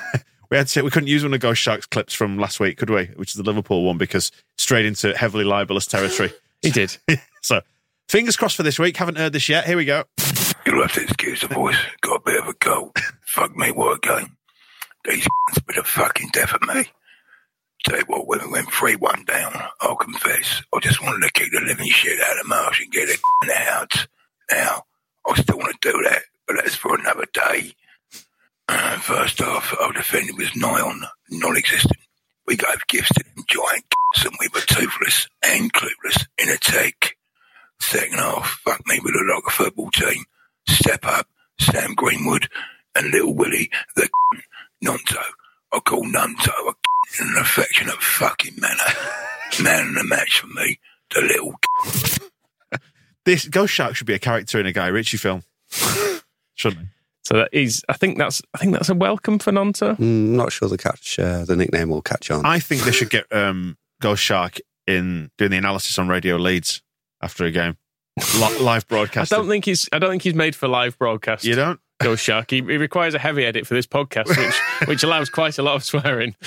we had to, we couldn't use one of Ghost Shark's clips from last week, could we? Which is the Liverpool one, because straight into heavily libelous territory. He did. So fingers crossed for this week. Haven't heard this yet. Here we go. You'll have to excuse the voice. Got a bit of a cold. Fuck me, what a game. These bit of fucking death at me. Tell you what, when we went three one down, I'll confess, I just wanted to kick the living shit out of Marsh and get it out. Now, I still want to do that, but that's for another day. First off, our defending was nigh on non-existent. We gave gifts to them giant so we were toothless and clueless in attack. Second half, fuck me, we look like a football team. Step up, Sam Greenwood and Little Willie, the Nonto. I call Nonto in an affectionate fucking manner. Man in the match for me, the little. This Ghost Shark should be a character in a Guy Ritchie film, shouldn't he? So that is, I think that's, I think that's a welcome for Nonto. Mm, not sure the catch, uh, the nickname will catch on. I think they should get um, Ghost Shark in doing the analysis on Radio Leeds after a game, Li- live broadcast. I don't think he's, I don't think he's made for live broadcast. You don't? Ghost Shark. He, he requires a heavy edit for this podcast, which which allows quite a lot of swearing.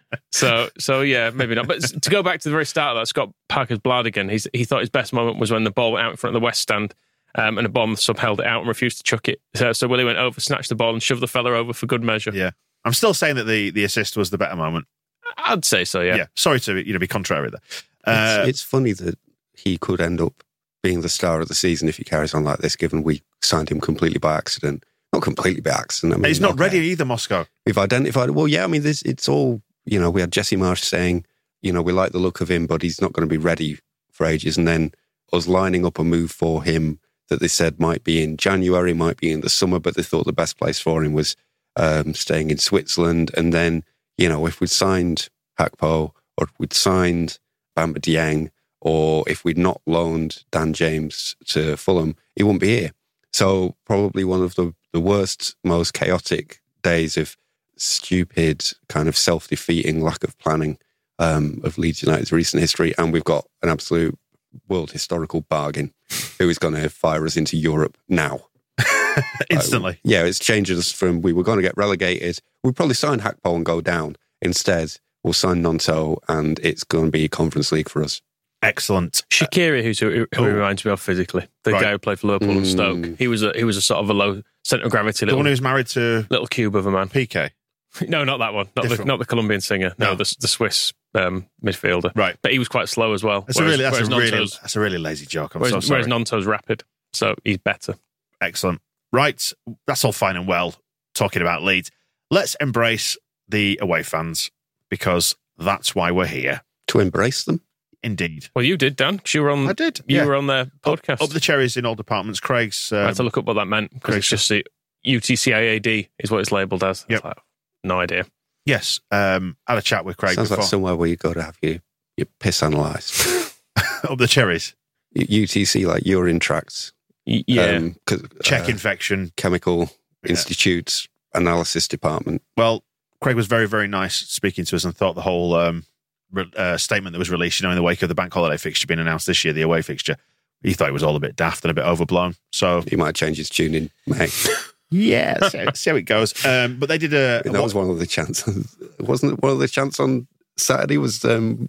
So so yeah, maybe not. But to go back to the very start of that, Scott Parker's Bladigan, he's, he thought his best moment was when the ball went out in front of the West Stand. Um, and a bomb sub held it out and refused to chuck it. So, so Willie went over, snatched the ball and shoved the fella over for good measure. Yeah. I'm still saying that the, the assist was the better moment. I'd say so, yeah. Yeah. Sorry to you know be contrary there. Uh, it's, it's funny that he could end up being the star of the season if he carries on like this, given we signed him completely by accident. Not completely by accident. I mean, he's not okay. ready either, Moscow. We've identified, well, yeah, I mean, this, it's all, you know, we had Jesse Marsh saying, you know, we like the look of him, but he's not going to be ready for ages. And then us lining up a move for him that they said might be in January, might be in the summer, but they thought the best place for him was um, staying in Switzerland. And then, you know, if we'd signed Hakpo or if we'd signed Bamba Dieng or if we'd not loaned Dan James to Fulham, he wouldn't be here. So probably one of the, the worst, most chaotic days of stupid, kind of self-defeating lack of planning um, of Leeds United's recent history. And we've got an absolute world historical bargain who is going to fire us into Europe now. Instantly. Uh, yeah, it's changed us from we were going to get relegated. We'd probably sign Hakpo and go down. Instead, we'll sign Nonto and it's going to be Conference League for us. Excellent. Shaqiri, who's who, who oh. he reminds me of physically, the Right. guy who played for Liverpool Mm. and Stoke. He was a he was a sort of a low centre of gravity, The little, one who's married to little cube of a man. P K. No, not that one. Not the, Different. not the Colombian singer. No, No. the the Swiss um, midfielder. Right. But he was quite slow as well. That's a whereas, really that's a whereas really Nonto's- that's a really lazy joke. I'm whereas, so sorry. whereas Nonto's rapid, so he's better. Excellent. Right, that's all fine and well talking about Leeds. Let's embrace the away fans because that's why we're here. To embrace them? Indeed. Well, you did, Dan, because you were on. I did. You yeah. were on their podcast. Up, up the cherries in all departments. Craig's. Um, I had to look up what that meant because it's Craig's- just the U T C I A D is what it's labelled as. Yep. It's like, no idea. Yes. Um, had a chat with Craig Sounds before. like somewhere where you go to have your, your piss analysed. Up the cherries. U T C, like urine tracts. Y- yeah. Um, 'cause, Check uh, infection. Chemical Yeah. Institute analysis department. Well, Craig was very, very nice speaking to us and thought the whole um, re- uh, statement that was released, you know, in the wake of the bank holiday fixture being announced this year, the away fixture, he thought it was all a bit daft and a bit overblown. So He might change his tune in May. yeah, see, see how it goes. Um, but they did a. that was one of the chants. Wasn't it one of the chants on Saturday was um,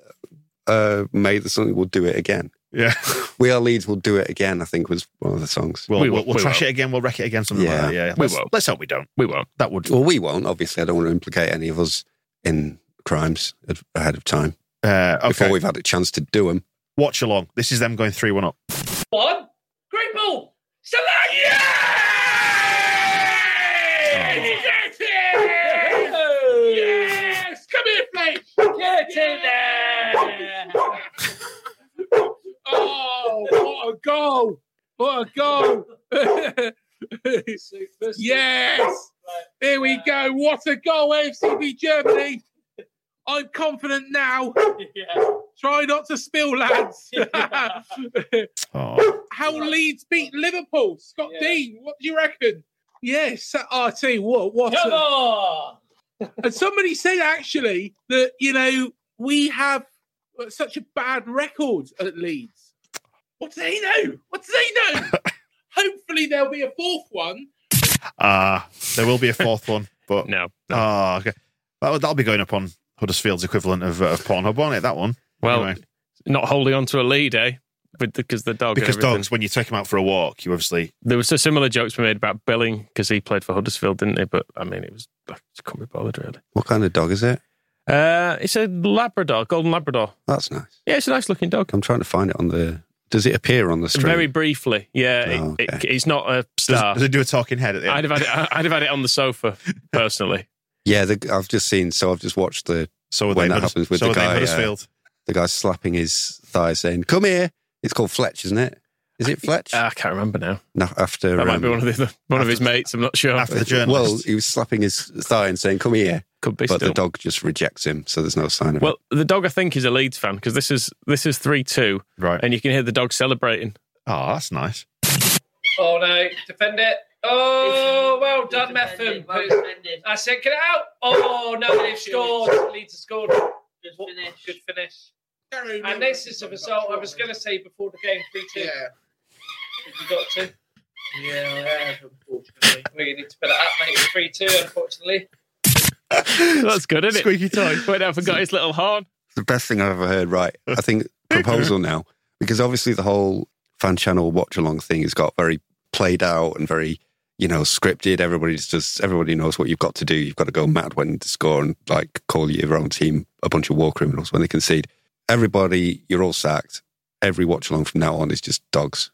uh, May the Sun will do it again. Yeah. We Are Leeds will do it again, I think was one of the songs. We'll, We we'll, will- we'll we trash will. it again. We'll wreck it again. Something Yeah. like that. Yeah. We Let's, won't. let's hope we don't. We won't. That would. Well, we won't. Obviously, I don't want to implicate any of us in crimes ad- ahead of time Uh, okay. before we've had a chance to do them. Watch along. This is them going three one up. One. Great ball. Salah. Yeah! Get it! Yes! Come here, Flake! Get in there! Oh, what a goal! What a goal! Yes! Here we go. What a goal, A F C B Germany. I'm confident now. Try not to spill, lads. Oh. How Leeds beat Liverpool. Scott Dean, what do you reckon? Yes, R T, what? what Come a- on! And somebody said actually that, you know, we have such a bad record at Leeds. What do they know? What do they know? Hopefully there'll be a fourth one. Ah, there will be a fourth one, but No. Ah, okay. That'll, that'll be going up on Huddersfield's equivalent of, uh, of Pornhub, won't it? That one. Well, Anyway. not holding on to a lead, eh? With the, because the dog. and Because everything. dogs, when you take them out for a walk, you obviously. There was a similar jokes we made about Billing because he played for Huddersfield, didn't he? But I mean, it was I just couldn't be bothered really. What kind of dog is it? Uh, it's a Labrador, golden Labrador. That's nice. Yeah, it's a nice looking dog. I'm trying to find it on the. Does it appear on the stream? Very briefly, yeah. Oh, it, okay. it, it's not a Does, star. does it do a talking head at the end? I'd have had it. I'd have had it on the sofa personally. Yeah, the, I've just seen. So I've just watched the so are when they that Hudders- happens with so the are they guy. Uh, Huddersfield. the guy's slapping his thigh saying, "Come here." It's called Fletch, isn't it? Is it Fletch? Uh, I can't remember now. No, after that might um, be one of the one after, of his mates. I'm not sure. After the journalist. Well, he was slapping his thigh and saying, "Come here." Could be but still. the dog just rejects him, so there's no sign of well, it. Well, the dog I think is a Leeds fan because this is this is three two, right? And you can hear the dog celebrating. Oh, that's nice. Oh no! Defend it! Oh, well done, Metham. I said, get it out! Oh no, they've scored. Leeds have scored. Good finish. Good finish. And this is a result. I was going to say before the game, three two. Yeah. You got to. Yeah, I have, unfortunately. We need to put it up, mate. three two, unfortunately. That's good, isn't it? Squeaky toy. Went out and got his little horn. It's the best thing I've ever heard. Right, I think proposal now, because obviously the whole fan channel watch along thing has got very played out and very, you know, scripted. Everybody's just everybody knows what you've got to do. You've got to go mad when to score and like call your own team a bunch of war criminals when they concede. Everybody, you're all sacked. Every watch along from now on is just dogs.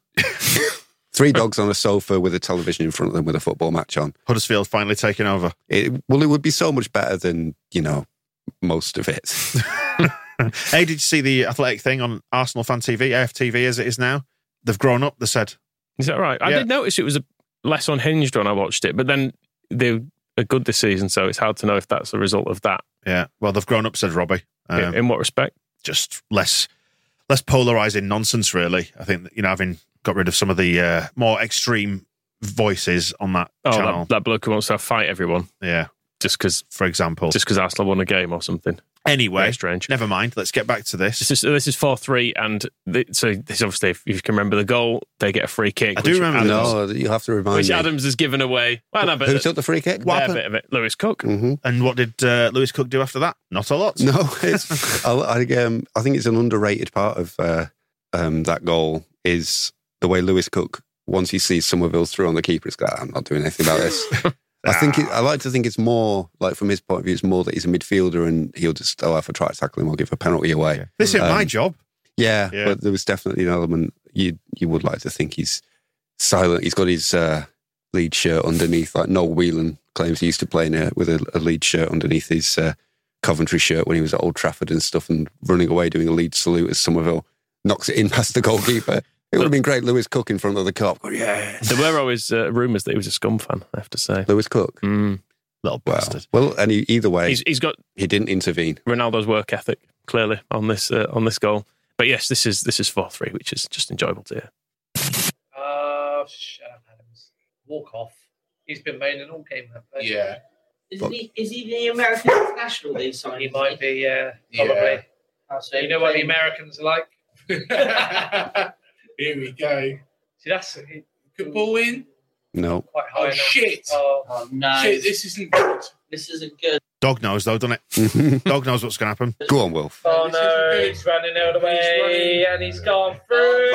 Three dogs on a sofa with a television in front of them with a football match on. Huddersfield finally taking over. It, well, it would be so much better than, you know, most of it. Hey, did you see the Athletic thing on Arsenal Fan T V, A F T V as it is now? They've grown up, they said. Is that right? I Yeah. did notice it was a less unhinged when I watched it, but then they are good this season, so it's hard to know if that's a result of that. Yeah, well, they've grown up, said Robbie. Um, In what respect? Just less less polarising nonsense, really. I think, you know, having got rid of some of the uh, more extreme voices on that Oh, channel. that, that bloke who wants to fight everyone. Yeah. Just because, for example. Just because Arsenal won a game or something. Anyway, Very strange. Never mind. Let's get back to this. This is this is four three, and the, so this obviously, if you can remember the goal, they get a free kick. I do which remember Adams, No, you have to remind which me. Adams has given away. Well, no, but Who took the free kick? What happened? Bit of it. Lewis Cook. Mm-hmm. And what did uh, Lewis Cook do after that? Not a lot. No, it's, I, I, um, I think it's an underrated part of uh, um, that goal is the way Lewis Cook, once he sees Somerville's through on the keeper, is like, I'm not doing anything about this. I think it, I like to think it's more like from his point of view, it's more that he's a midfielder and he'll just oh if I try to tackle him, I'll give a penalty away. This isn't Um, my job. Yeah, Yeah. but there was definitely an element you you would like to think he's silent. He's got his uh, lead shirt underneath, like Noel Whelan claims he used to play in a, with a, a lead shirt underneath his uh, Coventry shirt when he was at Old Trafford and stuff, and running away doing a lead salute as Somerville knocks it in past the goalkeeper. It would have been great, Lewis Cook in front of the cop. Oh, yeah. There were always uh, rumours that he was a Scum fan, I have to say. Lewis Cook? Mm. Little bastard. Well, and he, either way, He's, he's got he didn't intervene. Ronaldo's work ethic, clearly, on this uh, on this goal. But yes, this is this is four three, which is just enjoyable to hear. Oh, shut up, Adams. Walk off. He's been made an all game. Yeah. Isn't he, is he the American international these times? He might be, yeah, Yeah. probably. So You know what the Americans are like? Here we go. See, that's Good ball in. No. quite high Oh, enough. shit. Oh, Oh, no. Shit, this isn't good. This isn't good. Dog knows, though, doesn't it? Dog knows what's going to happen. Go on, Wolf. oh This no, isn't good. he's running out of the He's way running. and he's gone through.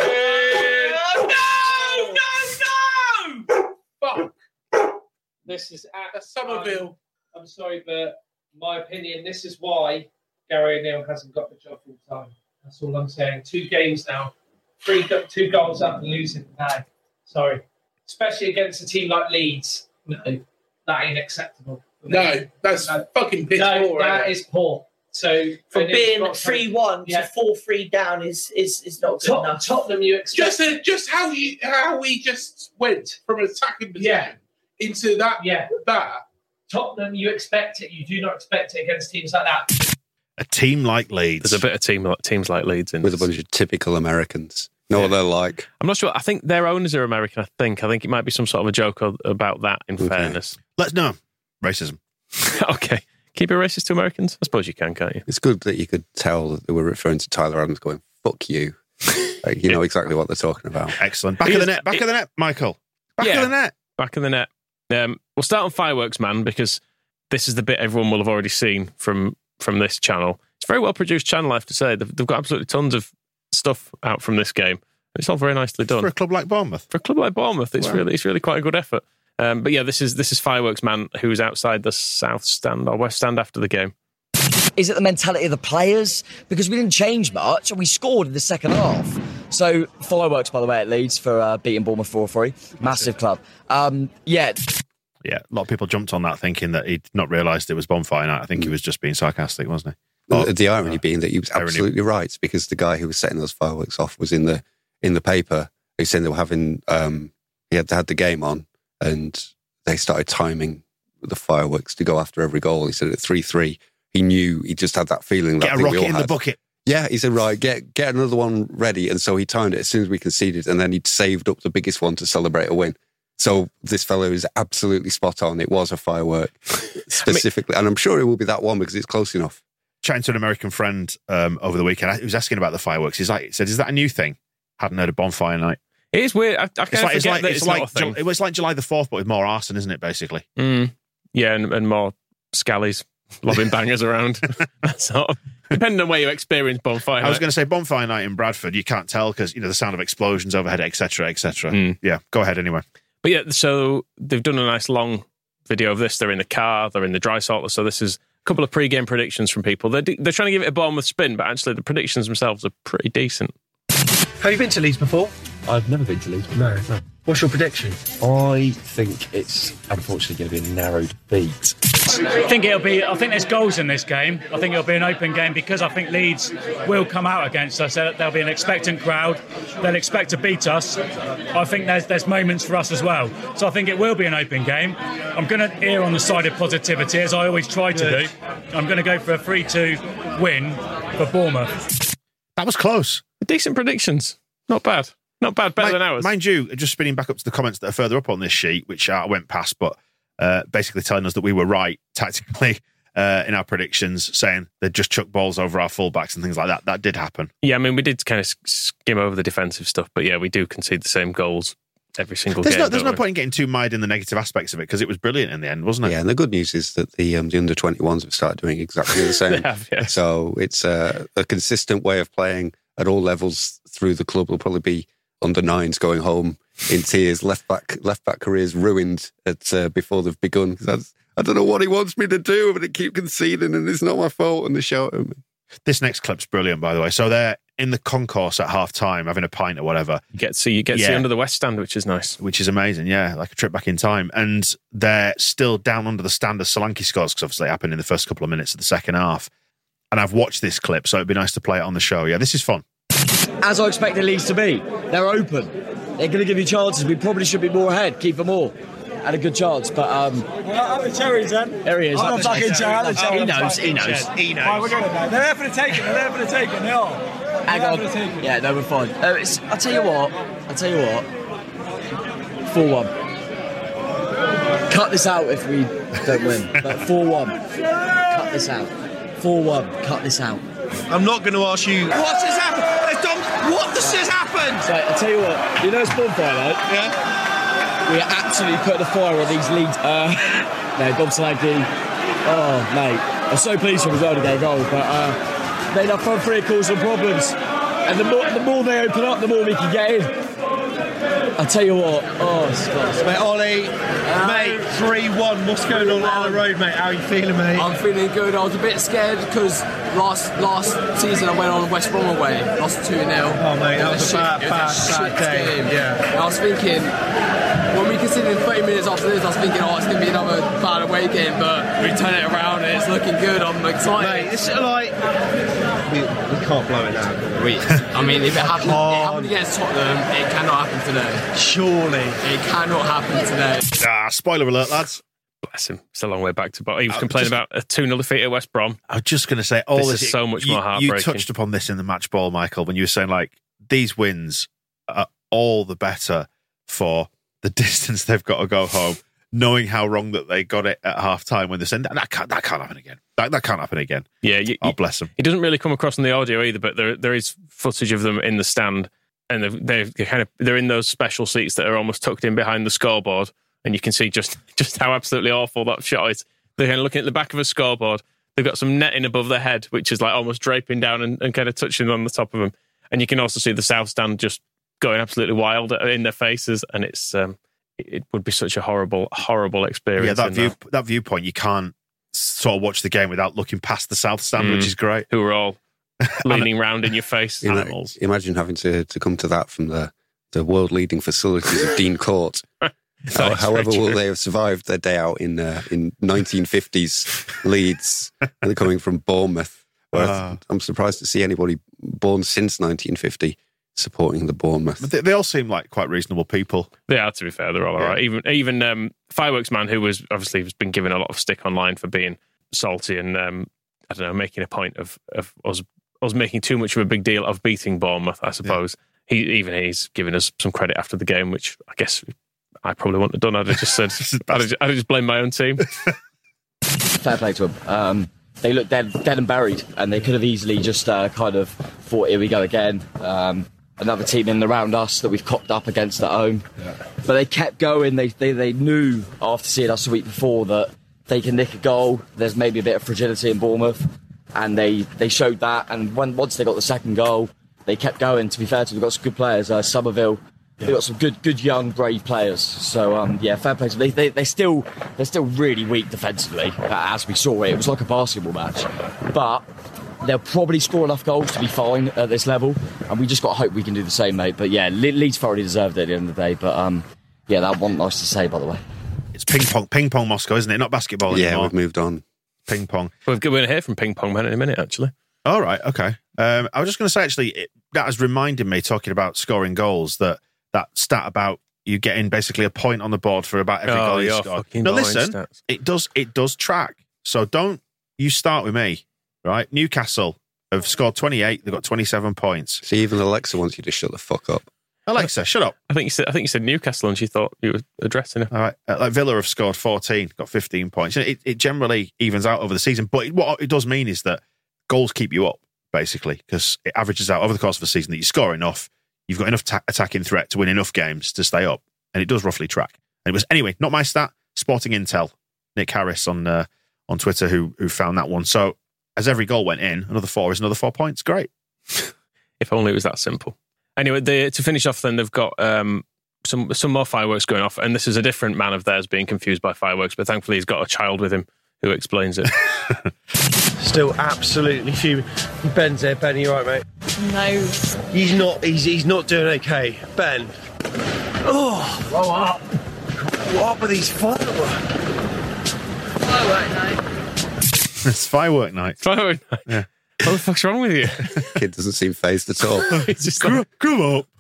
Oh, no, no, no! Fuck. This is at That's Somerville. I'm sorry, but my opinion, this is why Gary O'Neill hasn't got the job full time. That's all I'm saying. Two games now, three, go- two goals up and losing. No, sorry. Especially against a team like Leeds. No, that ain't acceptable. No, that's No. fucking piss No, poor. that isn't it? is poor. So From they need to being got some- three one Yeah. to four three down is, is, is not good Tot- enough. Tottenham, you expect Just, uh, just how you how we just went from an attacking position Yeah. into that. Yeah. That. Tottenham, you expect it. You do not expect it against teams like that. A team like Leeds. There's a bit of team like teams like Leeds in With a this. bunch of typical Americans. Know what they're like. I'm not sure. I think their owners are American. I think. I think it might be some sort of a joke o- about that. In Okay. fairness. Let's know. Racism. Okay. Keep it racist to Americans? I suppose you can, can't you? It's good that you could tell that they were referring to Tyler Adams going, fuck you. Like, you know exactly what they're talking about. Excellent. Back He of the is- net. Back he- of the net, Michael. Back Yeah. of the net. Back in the net. Um, we'll start on Fireworks Man because this is the bit everyone will have already seen from from this channel. It's a very well produced channel, I have to say. They've, they've got absolutely tons of stuff out from this game. It's all very nicely done. For a club like Bournemouth. For a club like Bournemouth, it's Wow. really it's really quite a good effort. Um, but yeah, this is this is Fireworks Man who was outside the south stand or west stand after the game. Is it the mentality of the players? Because we didn't change much and we scored in the second half. So, Fireworks, by the way, at Leeds for uh, beating Bournemouth four three. Massive club. Um, yeah. Yeah, a lot of people jumped on that thinking that he'd not realised it was bonfire night. I think he was just being sarcastic, wasn't The, the irony being that he was absolutely right, because the guy who was setting those fireworks off was in the in the paper. He said they were having, um, he had had the game on, and they started timing the fireworks to go after every goal. He said at three three, he knew, he just had that feeling. Get that a rocket we all in had. the bucket. Yeah, he said, right, get get another one ready. And so he timed it as soon as we conceded, and then he'd saved up the biggest one to celebrate a win. So this fellow is absolutely spot on. It was a firework specifically. I mean, and I'm sure it will be that one because it's close enough. Chatting to an American friend um, over the weekend, he was asking about the fireworks. He's like, he said, is that a new thing? Hadn't heard of bonfire night. It is weird. I, I kind it's of like, forget it's like, that it's it's like, not a thing. Ju- it was like July the fourth, but with more arson, isn't it, basically? Mm. Yeah, and, and more scallies lobbing bangers around. That sort of, depending on where you experience bonfire night. I was going to say bonfire night in Bradford, you can't tell because, you know, the sound of explosions overhead, et cetera, et cetera. Mm. Yeah, go ahead anyway. But yeah, so they've done a nice long video of this. They're in the car, they're in the dry saltler. So this is a couple of pre-game predictions from people. They're, they're trying to give it a Bournemouth spin, but actually the predictions themselves are pretty decent. Have you been to Leeds before? I've never been to Leeds. No, no. What's your prediction? I think it's unfortunately going to be a narrow beat. I think it'll be. I think there's goals in this game. I think it'll be an open game because I think Leeds will come out against us. There'll be an expectant crowd. They'll expect to beat us. I think there's there's moments for us as well. So I think it will be an open game. I'm going to err on the side of positivity, as I always try to do. I'm going to go for a three two win for Bournemouth. That was close. Decent predictions. Not bad. Not bad, better mind, than ours. Mind you, just spinning back up to the comments that are further up on this sheet, which I went past, but uh, basically telling us that we were right tactically uh, in our predictions, saying they'd just chuck balls over our fullbacks and things like that. That did happen. Yeah, I mean, we did kind of skim over the defensive stuff, but yeah, we do concede the same goals every single there's game. No, there's no we? point in getting too mired in the negative aspects of it because it was brilliant in the end, wasn't it? Yeah, and the good news is that the um, the under twenty-ones have started doing exactly the same. They have, yeah. So it's uh, a consistent way of playing at all levels through the club. Will probably be under nines going home in tears, left back left back careers ruined at uh, before they've begun. That's, I don't know what he wants me to do, but I keep conceding, and it's not my fault. And they shout at me. This next clip's brilliant, by the way. So they're in the concourse at half time, having a pint or whatever. You get to see you get to yeah. see under the West Stand, which is nice, which is amazing. Yeah, like a trip back in time, and they're still down under the stand as Solanke scores because obviously it happened in the first couple of minutes of the second half. And I've watched this clip, so it'd be nice to play it on the show. Yeah, this is fun. As I expected Leeds to be, they're open. They're going to give you chances. We probably should be more ahead, keep them all. Had a good chance, but um. How the cherries then? There he is. I'm not fucking cherry. He knows. He knows. He knows. Right, we're going. They're there for the taking. They're there for the taking. They are. Hang on. Yeah, no, we're fine. Uh, it's, I'll tell you what. I'll tell you what. four one. Cut this out if we don't win. But four one. Cut this out. four one. Cut this out. I'm not going to ask you. What has happened? They've done. What this has happened? So, I'll tell you what. You know it's bonfire night? Yeah. We are absolutely putting the fire on these Leeds. Uh, no, Bob Solanke. Oh, mate. I'm so pleased for him as well to get a goal, but uh, made our front three cause some problems. And the more, the more they open up, the more we can get in. I'll tell you what. Oh, Scott. Mate, Ollie, uh, mate, three one. What's going on on the road, mate? How are you feeling, mate? I'm feeling good. I was a bit scared because last last season I went on West Brom away, lost two nil. Oh, mate, that was, was a bad, shit, bad, was a bad day. Game. Yeah. And I was thinking, when we conceded in thirty minutes after this, I was thinking, oh, it's going to be another bad away game, but we turn it around and it's looking good. I'm excited. Mate, it's like... We, we can't blow it now. We, I mean, if it happened, it happened against Tottenham, it cannot happen today. Surely. It cannot happen today. Ah, spoiler alert, lads. Bless him. It's a long way back to... But he was complaining just, about a two nil defeat at West Brom. I was just going to say... all this, this is so much you, more heartbreaking. You touched upon this in the match ball, Michael, when you were saying, like, these wins are all the better for the distance they've got to go home, knowing how wrong that they got it at half time when they said that can't, that can't happen again. That, that can't happen again. Yeah, you, oh, bless them. It doesn't really come across on the audio either, but there there is footage of them in the stand, and they're, they're kind of they're in those special seats that are almost tucked in behind the scoreboard, and you can see just just how absolutely awful that shot is. They're kind of looking at the back of a scoreboard. They've got some netting above their head, which is like almost draping down and, and kind of touching on the top of them, and you can also see the south stand just going absolutely wild in their faces, and it's. Um, It would be such a horrible, horrible experience. Yeah, that view, that. that viewpoint, you can't sort of watch the game without looking past the south stand, mm. which is great. Who are all leaning round in your face. Animals. Imagine having to, to come to that from the, the world-leading facilities of Dean Court. How, however will they have survived their day out in uh, in nineteen fifties Leeds and they're coming from Bournemouth Whereas Uh. I'm surprised to see anybody born since nineteen fifty supporting the Bournemouth. But they, they all seem like quite reasonable people. They are, to be fair. They're all Yeah. right. Even even um, Fireworks Man, who was obviously has been given a lot of stick online for being salty and um, I don't know, making a point of of us us making too much of a big deal of beating Bournemouth. I suppose he even he's given us some credit after the game, which I guess I probably wouldn't have done. I'd have just said I'd have just, I'd have just blamed my own team. Fair play to them. Um, they looked dead, dead and buried, and they could have easily just uh, kind of thought, here we go again. Um, another team in around us that we've cocked up against at home. Yeah. But they kept going. They, they they knew after seeing us the week before that they can nick a goal. There's maybe a bit of fragility in Bournemouth, and they, they showed that. And when, once they got the second goal, they kept going. To be fair to them, they've got some good players. Uh, Somerville. They've got some good, good young, brave players. So um, yeah, fair play to them. They, they, they still, they're still really weak defensively, as we saw it. It was like a basketball match, but they'll probably score enough goals to be fine at this level, and we just got to hope we can do the same, mate. But yeah, Le- Leeds thoroughly deserved it at the end of the day. But um, yeah, that wasn't nice to say, by the way. It's ping pong, ping pong Moscow, isn't it? Not basketball yeah, anymore. we've moved on. Ping pong. We're going to hear from Ping Pong Man in a minute, actually. All right, okay. Um, I was just going to say, actually, it, that has reminded me, talking about scoring goals, that that stat about you getting basically a point on the board for about every Oh, goal you you're score. fucking Now, boring listen, stats. it does it does track. So don't you start with me, right? Newcastle have scored twenty-eight. They've got twenty-seven points. See, even Alexa wants you to shut the fuck up. Alexa, shut up. I think you said I think you said Newcastle, and she thought you were addressing her. All right, uh, like Villa have scored fourteen, got fifteen points. It, it generally evens out over the season, but it, what it does mean is that goals keep you up, basically, because it averages out over the course of the season that you score enough, you've got enough ta- attacking threat to win enough games to stay up, and it does roughly track. And it was anyway, not my stat. Sporting Intel, Nick Harris on uh, on Twitter, who who found that one. So as every goal went in, another four is another four points. Great. If only it was that simple. Anyway, they, to finish off, then they've got um, some some more fireworks going off, and this is a different man of theirs being confused by fireworks, but thankfully he's got a child with him who explains it. Still absolutely fuming. Ben's there. Ben, you right, mate? No. He's not. He's he's not doing okay. Ben. Oh, Grow up. what up with these fireworks? Firework night. It's firework night. Firework night. Yeah. What the fuck's wrong with you? Kid doesn't seem phased at all. He's just Grow, like, grow up.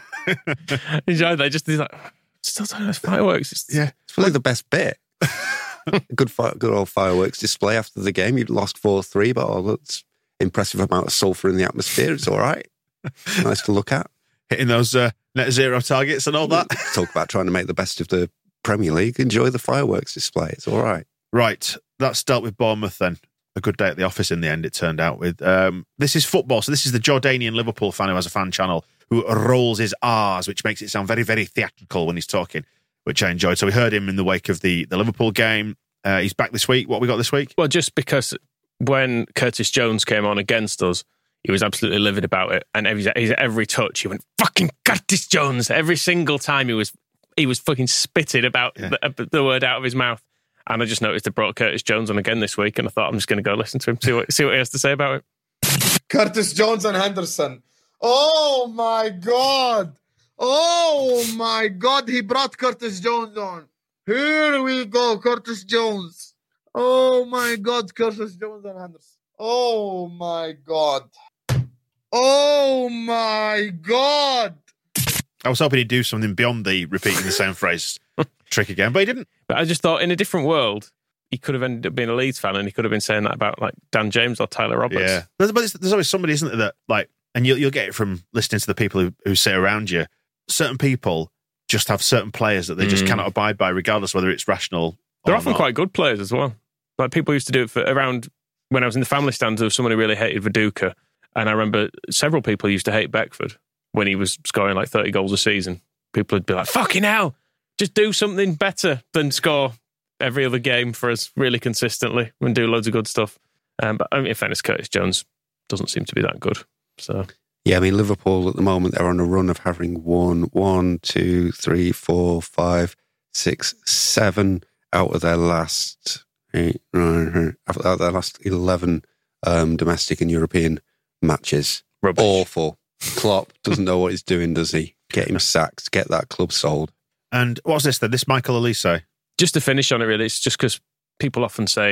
he's they just he's like, still talking about fireworks. It's, Yeah. It's probably the best bit. good, fi- good old fireworks display after the game. You'd lost four three, but oh, that's impressive amount of sulphur in the atmosphere. It's all right. Nice to look at. Hitting those uh, net zero targets and all that. Talk about trying to make the best of the Premier League. Enjoy the fireworks display. It's all right. Right, that's dealt with Bournemouth then. A good day at the office in the end, it turned out with. Um, this is football, so this is the Jordanian Liverpool fan who has a fan channel who rolls his R's, which makes it sound very, very theatrical when he's talking, which I enjoyed. So we heard him in the wake of the, the Liverpool game. Uh, he's back this week. What have we got this week? Well, just because when Curtis Jones came on against us, he was absolutely livid about it. And every, every touch, he went, fucking Curtis Jones. Every single time he was he was fucking spitting about Yeah. the, the word out of his mouth. And I just noticed they brought Curtis Jones on again this week, and I thought I'm just going to go listen to him, see what see what he has to say about it. Curtis Jones and Henderson. Oh my God. Oh my God. He brought Curtis Jones on. Here we go. Curtis Jones. Oh my God. Curtis Jones and Henderson. Oh my God. Oh my God. I was hoping he'd do something beyond the repeating the same phrase trick again, but he didn't. But I just thought in a different world, he could have ended up being a Leeds fan, and he could have been saying that about like Dan James or Tyler Roberts. Yeah. There's, but there's always somebody, isn't there, that like, and you'll, you'll get it from listening to the people who, who sit around you. Certain people just have certain players that they just Mm. cannot abide by, regardless whether it's rational They're or often not. quite good players as well. Like people used to do it for around when I was in the family stands. There was someone who really hated Viduka, and I remember several people used to hate Beckford when he was scoring like thirty goals a season. People would be like, "Fucking hell, just do something better than score every other game for us really consistently and do loads of good stuff." Um, but I mean, in fairness, Curtis Jones doesn't seem to be that good. So Yeah, I mean, Liverpool at the moment, they're on a run of having won one, two, three, four, five, six, seven out of their last eight, nine, out of their last eleven um, domestic and European matches. Rubbish. Awful. Klopp doesn't know what he's doing, does he? Get him sacked, get that club sold. And what's this then? This Michael Elise? just to finish on it, really, it's just because people often say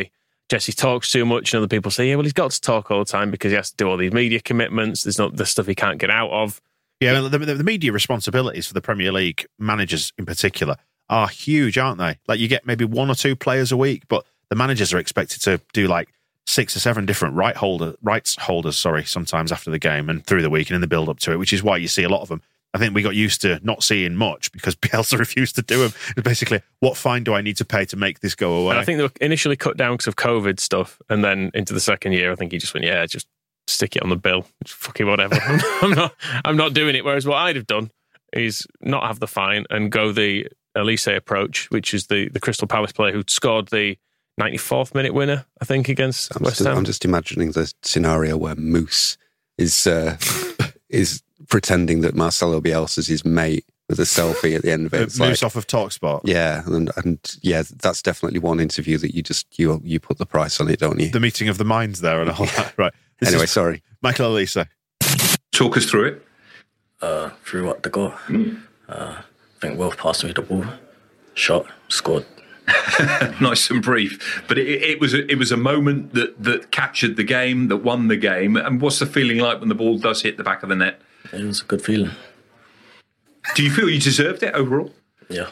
Jesse talks too much, and other people say, yeah, well, he's got to talk all the time because he has to do all these media commitments. There's not the stuff he can't get out of. Yeah, the, the, the media responsibilities for the Premier League managers in particular are huge, aren't they? Like you get maybe one or two players a week, but the managers are expected to do like six or seven different right holder, rights holders, sorry, sometimes after the game and through the week and in the build up to it, which is why you see a lot of them. I think we got used to not seeing much because Bielsa refused to do them. It's basically, what fine do I need to pay to make this go away? And I think they were initially cut down because of COVID stuff, and then into the second year, I think he just went, yeah, just stick it on the bill. It's fucking whatever. I'm not I'm not doing it. Whereas what I'd have done is not have the fine and go the Elise approach, which is the, the Crystal Palace player who scored the ninety-fourth minute winner, I think, against I'm West just, Ham. I'm just imagining the scenario where Moose is uh, is pretending that Marcelo Bielsa's his mate with a selfie at the end of it. It's Moose like, off of TalkSport. Yeah, and, and yeah, that's definitely one interview that you just you you put the price on it, don't you? The meeting of the minds there and all that. Right. This Anyway, is sorry. Michael Elise. Talk us through it. Uh, through what the goal. Uh, I think Will passed me the ball, shot, scored. Nice and brief, but it, it was a, it was a moment that, that captured the game, that won the game. And what's the feeling like when the ball does hit the back of the net? It was a good feeling. Do you feel you deserved it overall? Yeah.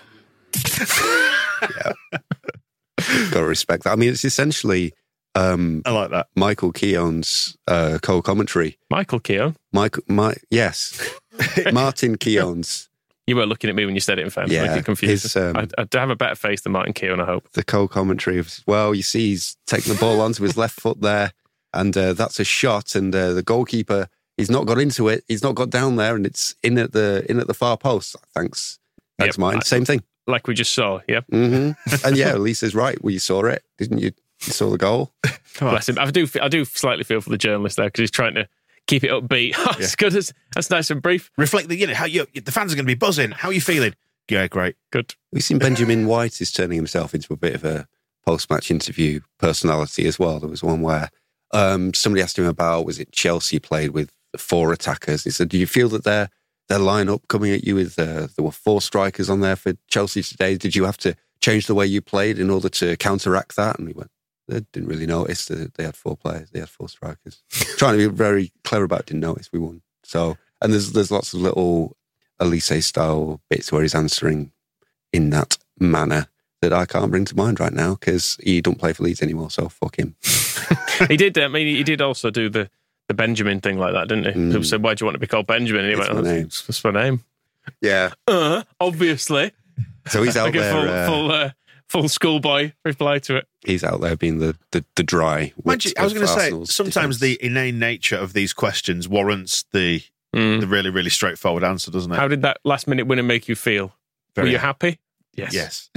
yeah. Got to respect that. I mean, it's essentially. Um, I like that. Michael Keown's uh, co-commentary. Michael Keown? Michael, my yes, Martin Keown's. You were looking at me when you said it in fact. Yeah, Making confused. his, um, I'd, I'd have a better face than Martin Keown, I hope. The co-commentary of, well, you see, he's taking the ball onto his left foot there, and uh, that's a shot, and uh, the goalkeeper, he's not got into it, he's not got down there, and it's in at the in at the far post. Thanks, thanks, Yep. mine. Same thing. Like we just saw, yeah. Mm-hmm. And yeah, Lisa's right. Well, you saw it, didn't you? You saw the goal. Bless him. I do, I do slightly feel for the journalist there because he's trying to keep it upbeat. Oh, Yeah. It's good. That's, that's nice and brief. Reflect the, you know, how you, the fans are going to be buzzing. How are you feeling? Yeah, great. Good. We've seen Benjamin White is turning himself into a bit of a post-match interview personality as well. There was one where um, somebody asked him about, was it Chelsea played with four attackers? He said, do you feel that their their line-up coming at you with, uh, there were four strikers on there for Chelsea today? Did you have to change the way you played in order to counteract that? And he went, they didn't really notice that they had four players. They had four strikers. Trying to be very clever about it, didn't notice we won. So, and there's there's lots of little Elise-style bits where he's answering in that manner that I can't bring to mind right now because he don't play for Leeds anymore, so fuck him. He did. I mean, he did also do the, the Benjamin thing like that, didn't he? Mm. People said, "Why do you want to be called Benjamin?" And he It's went, my oh, name. That's, that's my name. Yeah. Uh, obviously. So he's out like there. a full, uh, full, uh, full schoolboy reply to it. He's out there being the, the, the dry. Mind you, I was going to say, Arsenal's sometimes defence. the inane nature of these questions warrants the the really, really straightforward answer, doesn't it? How did that last minute winner make you feel? Very Were you happy? Yes. Yes.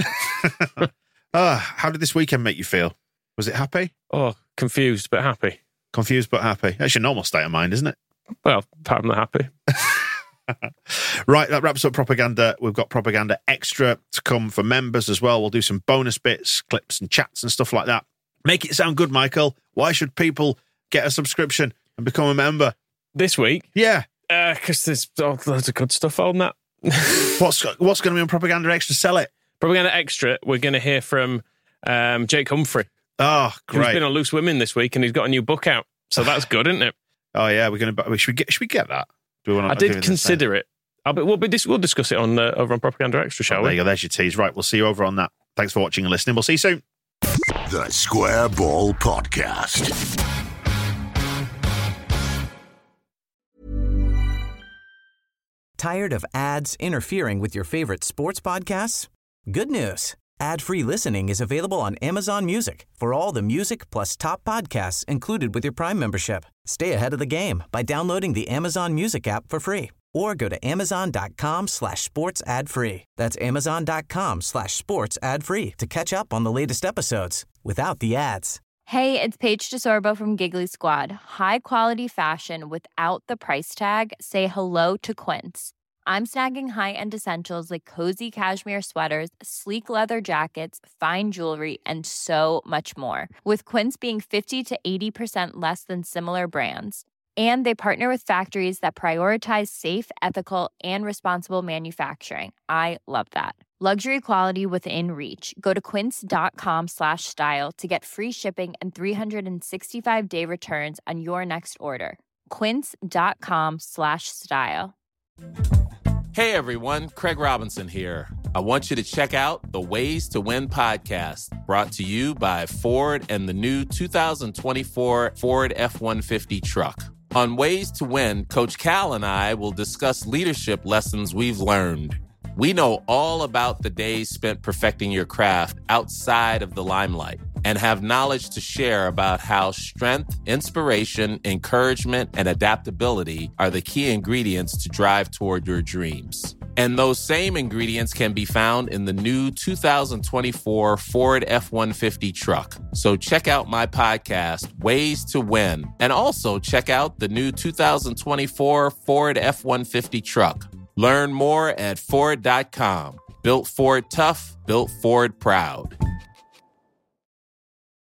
uh, how did this weekend make you feel? Was it happy? Oh, confused but happy. Confused but happy. That's your normal state of mind, isn't it? Well, apart from the happy. Right, that wraps up Propaganda. We've got Propaganda Extra to come for members as well. We'll do some bonus bits, clips and chats and stuff like that. Make it sound good, Michael. Why should people get a subscription and become a member? This week? Yeah. Because uh, there's oh, loads of good stuff on that. what's what's going to be on Propaganda Extra? Sell it. Propaganda Extra, we're going to hear from um, Jake Humphrey. Oh, great. He's been on Loose Women this week and he's got a new book out. So that's good, isn't it? Oh, yeah. We're going to. Should we get, should we get that? Do we want I did consider it. I'll be, we'll, be, we'll discuss it on uh, over on Propaganda Extra, shall oh, we? There you go. There's your tease. Right. We'll see you over on that. Thanks for watching and listening. We'll see you soon. The Square Ball Podcast. Tired of ads interfering with your favorite sports podcasts? Good news. Ad-free listening is available on Amazon Music for all the music plus top podcasts included with your Prime membership. Stay ahead of the game by downloading the Amazon Music app for free or go to amazon.com slash sports ad free. That's amazon.com slash sports ad free to catch up on the latest episodes without the ads. Hey, it's Paige DeSorbo from Giggly Squad. High quality fashion without the price tag. Say hello to Quince. I'm snagging high-end essentials like cozy cashmere sweaters, sleek leather jackets, fine jewelry, and so much more. With Quince being fifty to eighty percent less than similar brands. And they partner with factories that prioritize safe, ethical, and responsible manufacturing. I love that. Luxury quality within reach. Go to quince.com slash style to get free shipping and three sixty-five day returns on your next order. Quince.com slash style. Hey everyone, Craig Robinson here. I want you to check out the Ways to Win podcast, brought to you by Ford and the new two thousand twenty-four Ford F one fifty truck. On Ways to Win, Coach Cal and I will discuss leadership lessons we've learned. We know all about the days spent perfecting your craft outside of the limelight and have knowledge to share about how strength, inspiration, encouragement, and adaptability are the key ingredients to drive toward your dreams. And those same ingredients can be found in the new two thousand twenty-four Ford F one fifty truck. So check out my podcast, Ways to Win, and also check out the new two thousand twenty-four Ford F one fifty truck. Learn more at Ford dot com. Built Ford tough, built Ford proud.